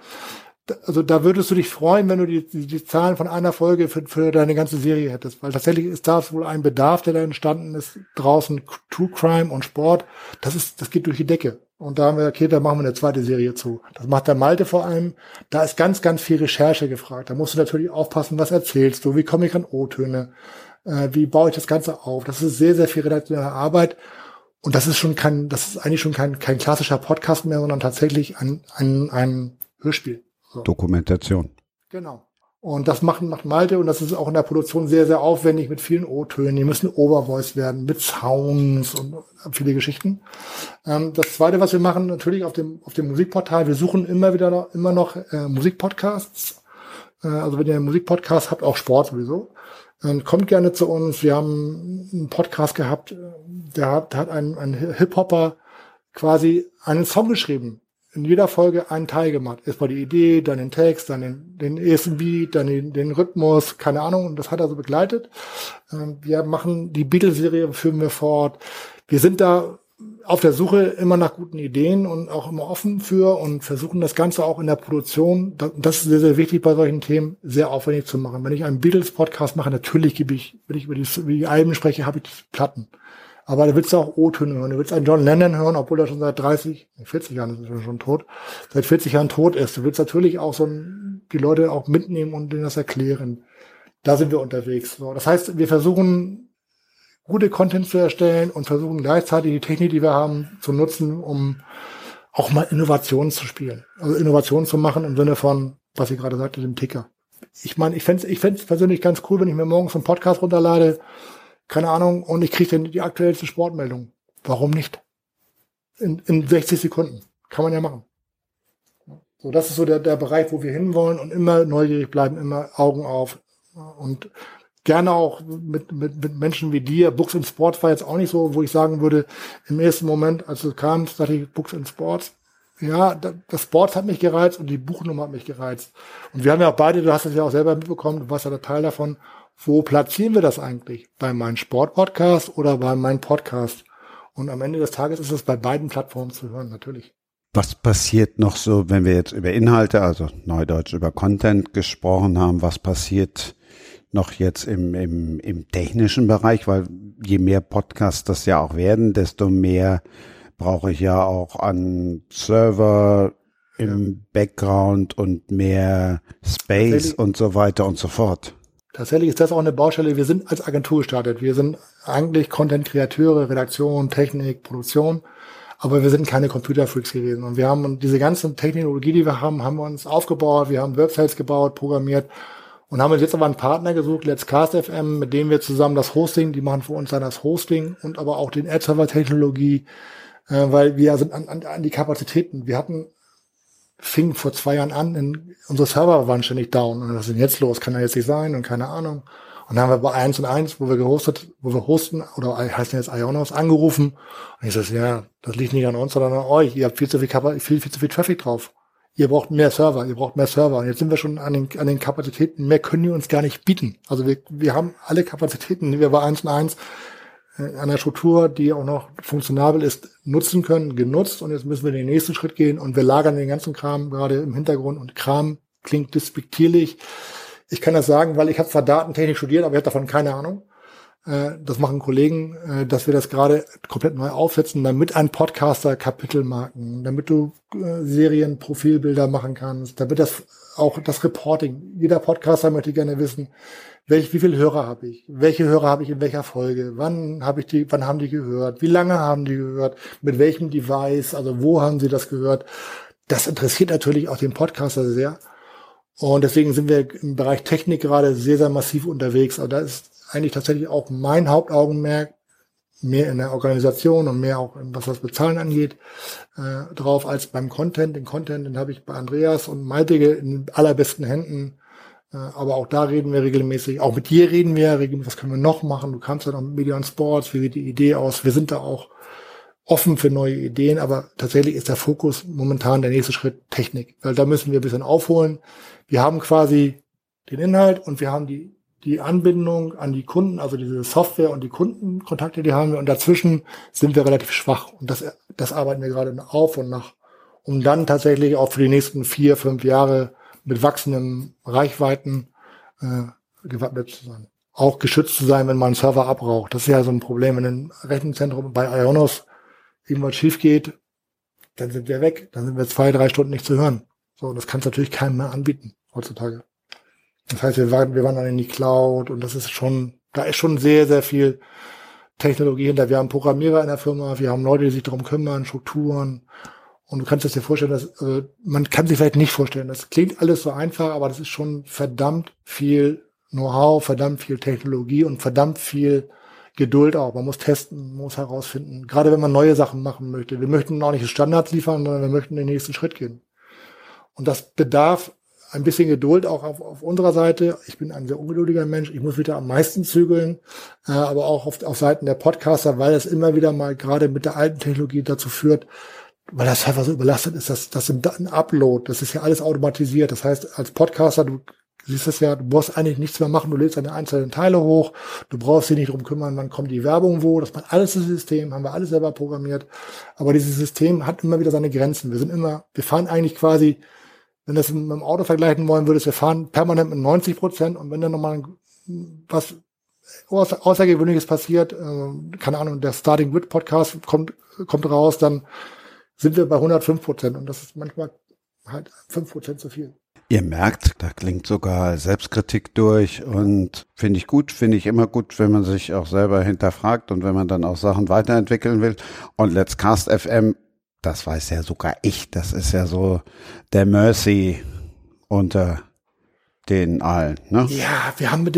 Speaker 4: da würdest du dich freuen, wenn du die Zahlen von einer Folge für deine ganze Serie hättest, weil tatsächlich ist das wohl ein Bedarf, der da entstanden ist draußen. True Crime und Sport, das geht durch die Decke. Und da haben wir, okay, da machen wir eine zweite Serie zu. Das macht der Malte vor allem. Da ist ganz, ganz viel Recherche gefragt. Da musst du natürlich aufpassen, was erzählst du, wie komme ich an O-Töne, wie baue ich das Ganze auf. Das ist sehr, sehr viel redaktionelle Arbeit. Und das ist eigentlich schon kein klassischer Podcast mehr, sondern tatsächlich ein Hörspiel. So.
Speaker 3: Dokumentation.
Speaker 4: Genau. Und das macht Malte und das ist auch in der Produktion sehr, sehr aufwendig mit vielen O-Tönen. Die müssen overvoiced werden mit Sounds und viele Geschichten. Das Zweite, was wir machen, natürlich auf dem Musikportal, wir suchen immer noch Musikpodcasts. Also wenn ihr einen Musikpodcast habt, auch Sport sowieso, kommt gerne zu uns. Wir haben einen Podcast gehabt, da hat ein Hip-Hopper quasi einen Song geschrieben. In jeder Folge einen Teil gemacht. Erstmal die Idee, dann den Text, dann den ersten Beat, dann den Rhythmus, keine Ahnung. Und das hat er so begleitet. Wir machen die Beatles-Serie, führen wir fort. Wir sind da auf der Suche immer nach guten Ideen und auch immer offen für und versuchen das Ganze auch in der Produktion, das ist sehr, sehr wichtig bei solchen Themen, sehr aufwendig zu machen. Wenn ich einen Beatles-Podcast mache, natürlich wenn ich über die Alben spreche, habe ich die Platten. Aber da willst du auch O-Töne hören. Du willst einen John Lennon hören, obwohl er schon seit 40 Jahren ist er schon tot. Seit 40 Jahren tot ist. Du willst natürlich auch die Leute auch mitnehmen und denen das erklären. Da sind wir unterwegs. So, das heißt, wir versuchen, gute Content zu erstellen und versuchen gleichzeitig die Technik, die wir haben, zu nutzen, um auch mal Innovationen zu spielen. Also Innovationen zu machen im Sinne von, was ich gerade sagte, dem Ticker. Ich meine, ich fänd's persönlich ganz cool, wenn ich mir morgens einen Podcast runterlade, keine Ahnung, und ich kriege dann die aktuellste Sportmeldung. Warum nicht? In 60 Sekunden. Kann man ja machen. So, das ist so der Bereich, wo wir hinwollen und immer neugierig bleiben, immer Augen auf. Und gerne auch mit Menschen wie dir. Books and Sports war jetzt auch nicht so, wo ich sagen würde, im ersten Moment, als du kamst, sagte ich Books and Sports. Ja, das Sports hat mich gereizt und die Buchnummer hat mich gereizt. Und wir haben ja auch beide, du hast das ja auch selber mitbekommen, du warst ja der Teil davon. Wo platzieren wir das eigentlich? Bei meinem Sport-Podcast oder bei meinem Podcast? Und am Ende des Tages ist es bei beiden Plattformen zu hören, natürlich.
Speaker 3: Was passiert noch so, wenn wir jetzt über Inhalte, also Neudeutsch über Content gesprochen haben, was passiert noch jetzt im technischen Bereich? Weil je mehr Podcasts das ja auch werden, desto mehr brauche ich ja auch an Server im Background und mehr Space und so weiter und so fort.
Speaker 4: Tatsächlich ist das auch eine Baustelle. Wir sind als Agentur gestartet. Wir sind eigentlich Content-Kreateure, Redaktion, Technik, Produktion. Aber wir sind keine Computerfreaks gewesen. Und wir haben diese ganze Technologie, die wir haben wir uns aufgebaut. Wir haben Websites gebaut, programmiert und haben uns jetzt aber einen Partner gesucht, Let's Cast FM, mit dem wir zusammen das Hosting, die machen für uns dann das Hosting und aber auch den Ad-Server-Technologie, weil wir sind an die Kapazitäten. Fing vor 2 Jahren an, unsere Server waren ständig down. Und was ist denn jetzt los? Kann ja jetzt nicht sein und keine Ahnung. Und dann haben wir bei 1&1, wo wir hosten, oder heißt jetzt Ionos, angerufen. Und ich sage, ja, das liegt nicht an uns, sondern an euch. Ihr habt viel zu viel Traffic drauf. Ihr braucht mehr Server. Und jetzt sind wir schon an den Kapazitäten. Mehr können die uns gar nicht bieten. Also wir haben alle Kapazitäten, die wir bei 1&1 an der Struktur, die auch noch funktionabel ist, nutzen können, genutzt. Und jetzt müssen wir den nächsten Schritt gehen. Und wir lagern den ganzen Kram gerade im Hintergrund. Und Kram klingt despektierlich. Ich kann das sagen, weil ich habe zwar Datentechnik studiert, aber ich habe davon keine Ahnung. Das machen Kollegen, dass wir das gerade komplett neu aufsetzen, damit ein Podcaster Kapitelmarken, damit du Serienprofilbilder machen kannst, damit das auch das Reporting. Jeder Podcaster möchte gerne wissen, wie viele Hörer habe ich? Welche Hörer habe ich in welcher Folge? Wann haben die gehört? Wie lange haben die gehört? Mit welchem Device? Also wo haben sie das gehört? Das interessiert natürlich auch den Podcaster sehr. Und deswegen sind wir im Bereich Technik gerade sehr, sehr massiv unterwegs. Aber da ist eigentlich tatsächlich auch mein Hauptaugenmerk mehr in der Organisation und mehr auch, was das Bezahlen angeht, drauf als beim Content. Den Content, den habe ich bei Andreas und Malte in allerbesten Händen. Aber auch da reden wir regelmäßig. Auch mit dir reden wir, was können wir noch machen? Du kannst ja noch mit Media und Sports, wie sieht die Idee aus? Wir sind da auch offen für neue Ideen, aber tatsächlich ist der Fokus momentan der nächste Schritt Technik. Weil da müssen wir ein bisschen aufholen. Wir haben quasi den Inhalt und wir haben die Anbindung an die Kunden, also diese Software und die Kundenkontakte, die haben wir. Und dazwischen sind wir relativ schwach. Und das arbeiten wir gerade auf und nach, um dann tatsächlich auch für die nächsten 4-5 Jahre mit wachsenden Reichweiten gewappnet zu sein. Auch geschützt zu sein, wenn mal ein Server abraucht. Das ist ja so ein Problem. Wenn ein Rechenzentrum bei Ionos irgendwas schief geht, dann sind wir weg. Dann sind wir 2-3 Stunden nicht zu hören. So, und das kannst du natürlich keinem mehr anbieten heutzutage. Das heißt, wir wandern dann in die Cloud und da ist schon sehr, sehr viel Technologie hinter. Wir haben Programmierer in der Firma, wir haben Leute, die sich darum kümmern, Strukturen. Und du kannst dir vorstellen, man kann sich vielleicht nicht vorstellen, das klingt alles so einfach, aber das ist schon verdammt viel Know-how, verdammt viel Technologie und verdammt viel Geduld auch. Man muss testen, man muss herausfinden, gerade wenn man neue Sachen machen möchte. Wir möchten auch nicht Standards liefern, sondern wir möchten den nächsten Schritt gehen. Und das bedarf ein bisschen Geduld auch auf unserer Seite. Ich bin ein sehr ungeduldiger Mensch. Ich muss wieder am meisten zügeln, aber auch auf Seiten der Podcaster, weil es immer wieder mal gerade mit der alten Technologie dazu führt, weil das Server so überlastet ist, das ein Upload, das ist ja alles automatisiert. Das heißt, als Podcaster, du siehst es ja, du brauchst eigentlich nichts mehr machen, du lädst deine einzelnen Teile hoch, du brauchst dich nicht drum kümmern, wann kommt die Werbung wo, das macht alles das System, haben wir alles selber programmiert. Aber dieses System hat immer wieder seine Grenzen. Wir fahren eigentlich quasi, wenn du das mit dem Auto vergleichen wollen würdest, wir fahren permanent mit 90% und wenn dann nochmal was Außergewöhnliches passiert, keine Ahnung, der Starting With Podcast kommt raus, dann sind wir bei 105% und das ist manchmal halt 5% zu viel.
Speaker 3: Ihr merkt, da klingt sogar Selbstkritik durch und finde ich immer gut, wenn man sich auch selber hinterfragt und wenn man dann auch Sachen weiterentwickeln will. Und Let's Cast FM, das weiß ja sogar ich, das ist ja so der Mercy unter den allen, ne?
Speaker 4: Ja,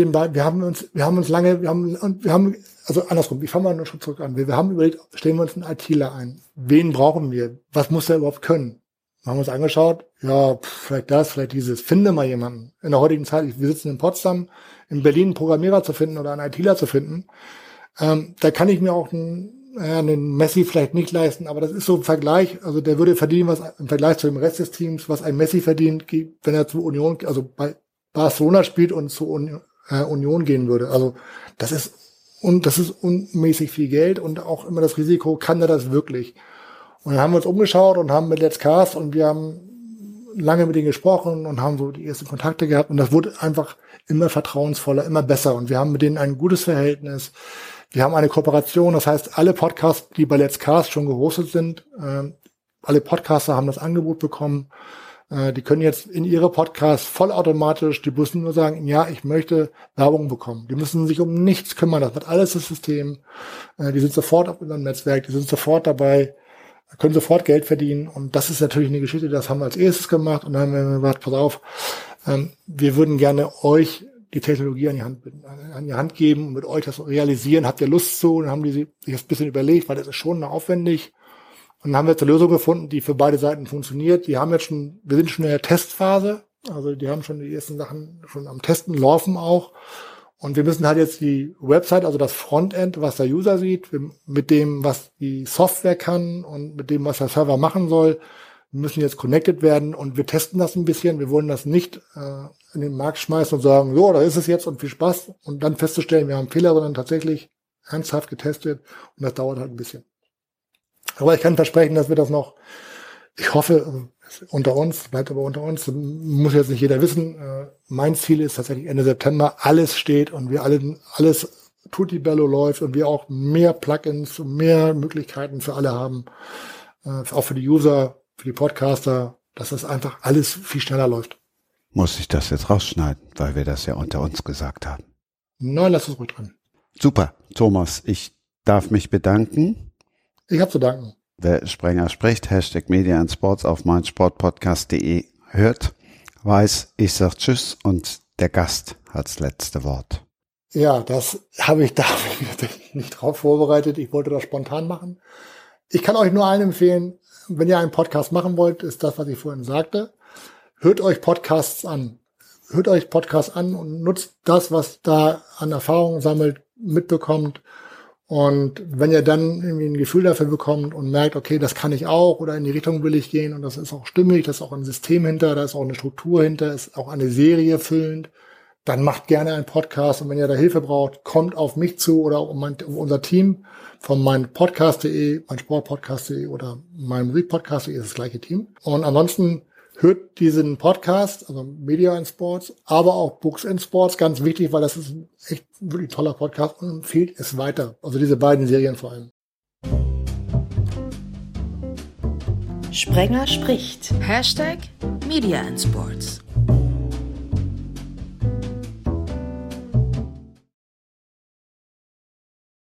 Speaker 4: also andersrum, ich fange mal einen Schritt zurück an. Wir haben überlegt, stellen wir uns einen ITler ein. Wen brauchen wir? Was muss der überhaupt können? Wir haben uns angeschaut, ja, vielleicht das, vielleicht dieses. Finde mal jemanden. In der heutigen Zeit, wir sitzen in Potsdam, in Berlin einen Programmierer zu finden oder einen ITler zu finden. Da kann ich mir auch einen Messi vielleicht nicht leisten, aber das ist so ein Vergleich. Also der würde verdienen, was im Vergleich zu dem Rest des Teams, was ein Messi verdient, wenn er zu Union, also bei Barcelona spielt und zu Union gehen würde. Also das ist unmäßig viel Geld und auch immer das Risiko, kann er das wirklich? Und dann haben wir uns umgeschaut und haben mit Let's Cast und wir haben lange mit denen gesprochen und haben so die ersten Kontakte gehabt und das wurde einfach immer vertrauensvoller, immer besser und wir haben mit denen ein gutes Verhältnis. Wir haben eine Kooperation, das heißt, alle Podcasts, die bei Let's Cast schon gehostet sind, alle Podcaster haben das Angebot bekommen. Die können jetzt in ihre Podcasts vollautomatisch, die müssen nur sagen, ja, ich möchte Werbung bekommen. Die müssen sich um nichts kümmern, das wird alles das System. Die sind sofort auf unserem Netzwerk, die sind sofort dabei. können sofort Geld verdienen. Und das ist natürlich eine Geschichte, das haben wir als erstes gemacht. Und dann haben wir gesagt, pass auf, wir würden gerne euch die Technologie an die Hand geben und mit euch das realisieren. Habt ihr Lust zu? Und dann haben die sich das ein bisschen überlegt, weil das ist schon aufwendig. Und dann haben wir jetzt eine Lösung gefunden, die für beide Seiten funktioniert. Wir sind schon in der Testphase. Also die haben schon die ersten Sachen schon am Testen laufen auch. Und wir müssen halt jetzt die Website, also das Frontend, was der User sieht, mit dem, was die Software kann und mit dem, was der Server machen soll, müssen jetzt connected werden. Und wir testen das ein bisschen. Wir wollen das nicht in den Markt schmeißen und sagen, so, da ist es jetzt und viel Spaß. Und dann festzustellen, wir haben Fehler, sondern tatsächlich ernsthaft getestet. Und das dauert halt ein bisschen. Aber ich kann versprechen, dass wir das noch, ich hoffe, unter uns, bleibt aber unter uns, muss jetzt nicht jeder wissen. Mein Ziel ist tatsächlich Ende September, alles steht und wir alles tutti bello läuft und wir auch mehr Plugins und mehr Möglichkeiten für alle haben, auch für die User, für die Podcaster, dass das einfach alles viel schneller läuft.
Speaker 3: Muss ich das jetzt rausschneiden, weil wir das ja unter uns gesagt haben?
Speaker 4: Nein, lass es ruhig drin.
Speaker 3: Super, Thomas, ich darf mich bedanken.
Speaker 4: Ich habe zu danken.
Speaker 3: Wer Sprenger spricht, #Media and Sports auf meinsportpodcast.de hört, weiß, ich sag Tschüss und der Gast hat's letzte Wort.
Speaker 4: Ja, das habe ich nicht drauf vorbereitet. Ich wollte das spontan machen. Ich kann euch nur allen empfehlen, wenn ihr einen Podcast machen wollt, ist das, was ich vorhin sagte. Hört euch Podcasts an. Hört euch Podcasts an und nutzt das, was da an Erfahrungen sammelt, mitbekommt. Und wenn ihr dann irgendwie ein Gefühl dafür bekommt und merkt, okay, das kann ich auch oder in die Richtung will ich gehen und das ist auch stimmig, da ist auch ein System hinter, da ist auch eine Struktur hinter, ist auch eine Serie füllend, dann macht gerne einen Podcast und wenn ihr da Hilfe braucht, kommt auf mich zu oder um unser Team von meinpodcast.de, meinsportpodcast.de oder meinmusikpodcast.de ist das gleiche Team. Und ansonsten hört diesen Podcast, also Media and Sports, aber auch Books and Sports, ganz wichtig, weil das ist ein echt wirklich toller Podcast und empfiehlt es weiter. Also diese beiden Serien vor allem.
Speaker 2: Sprenger spricht. #Media and Sports.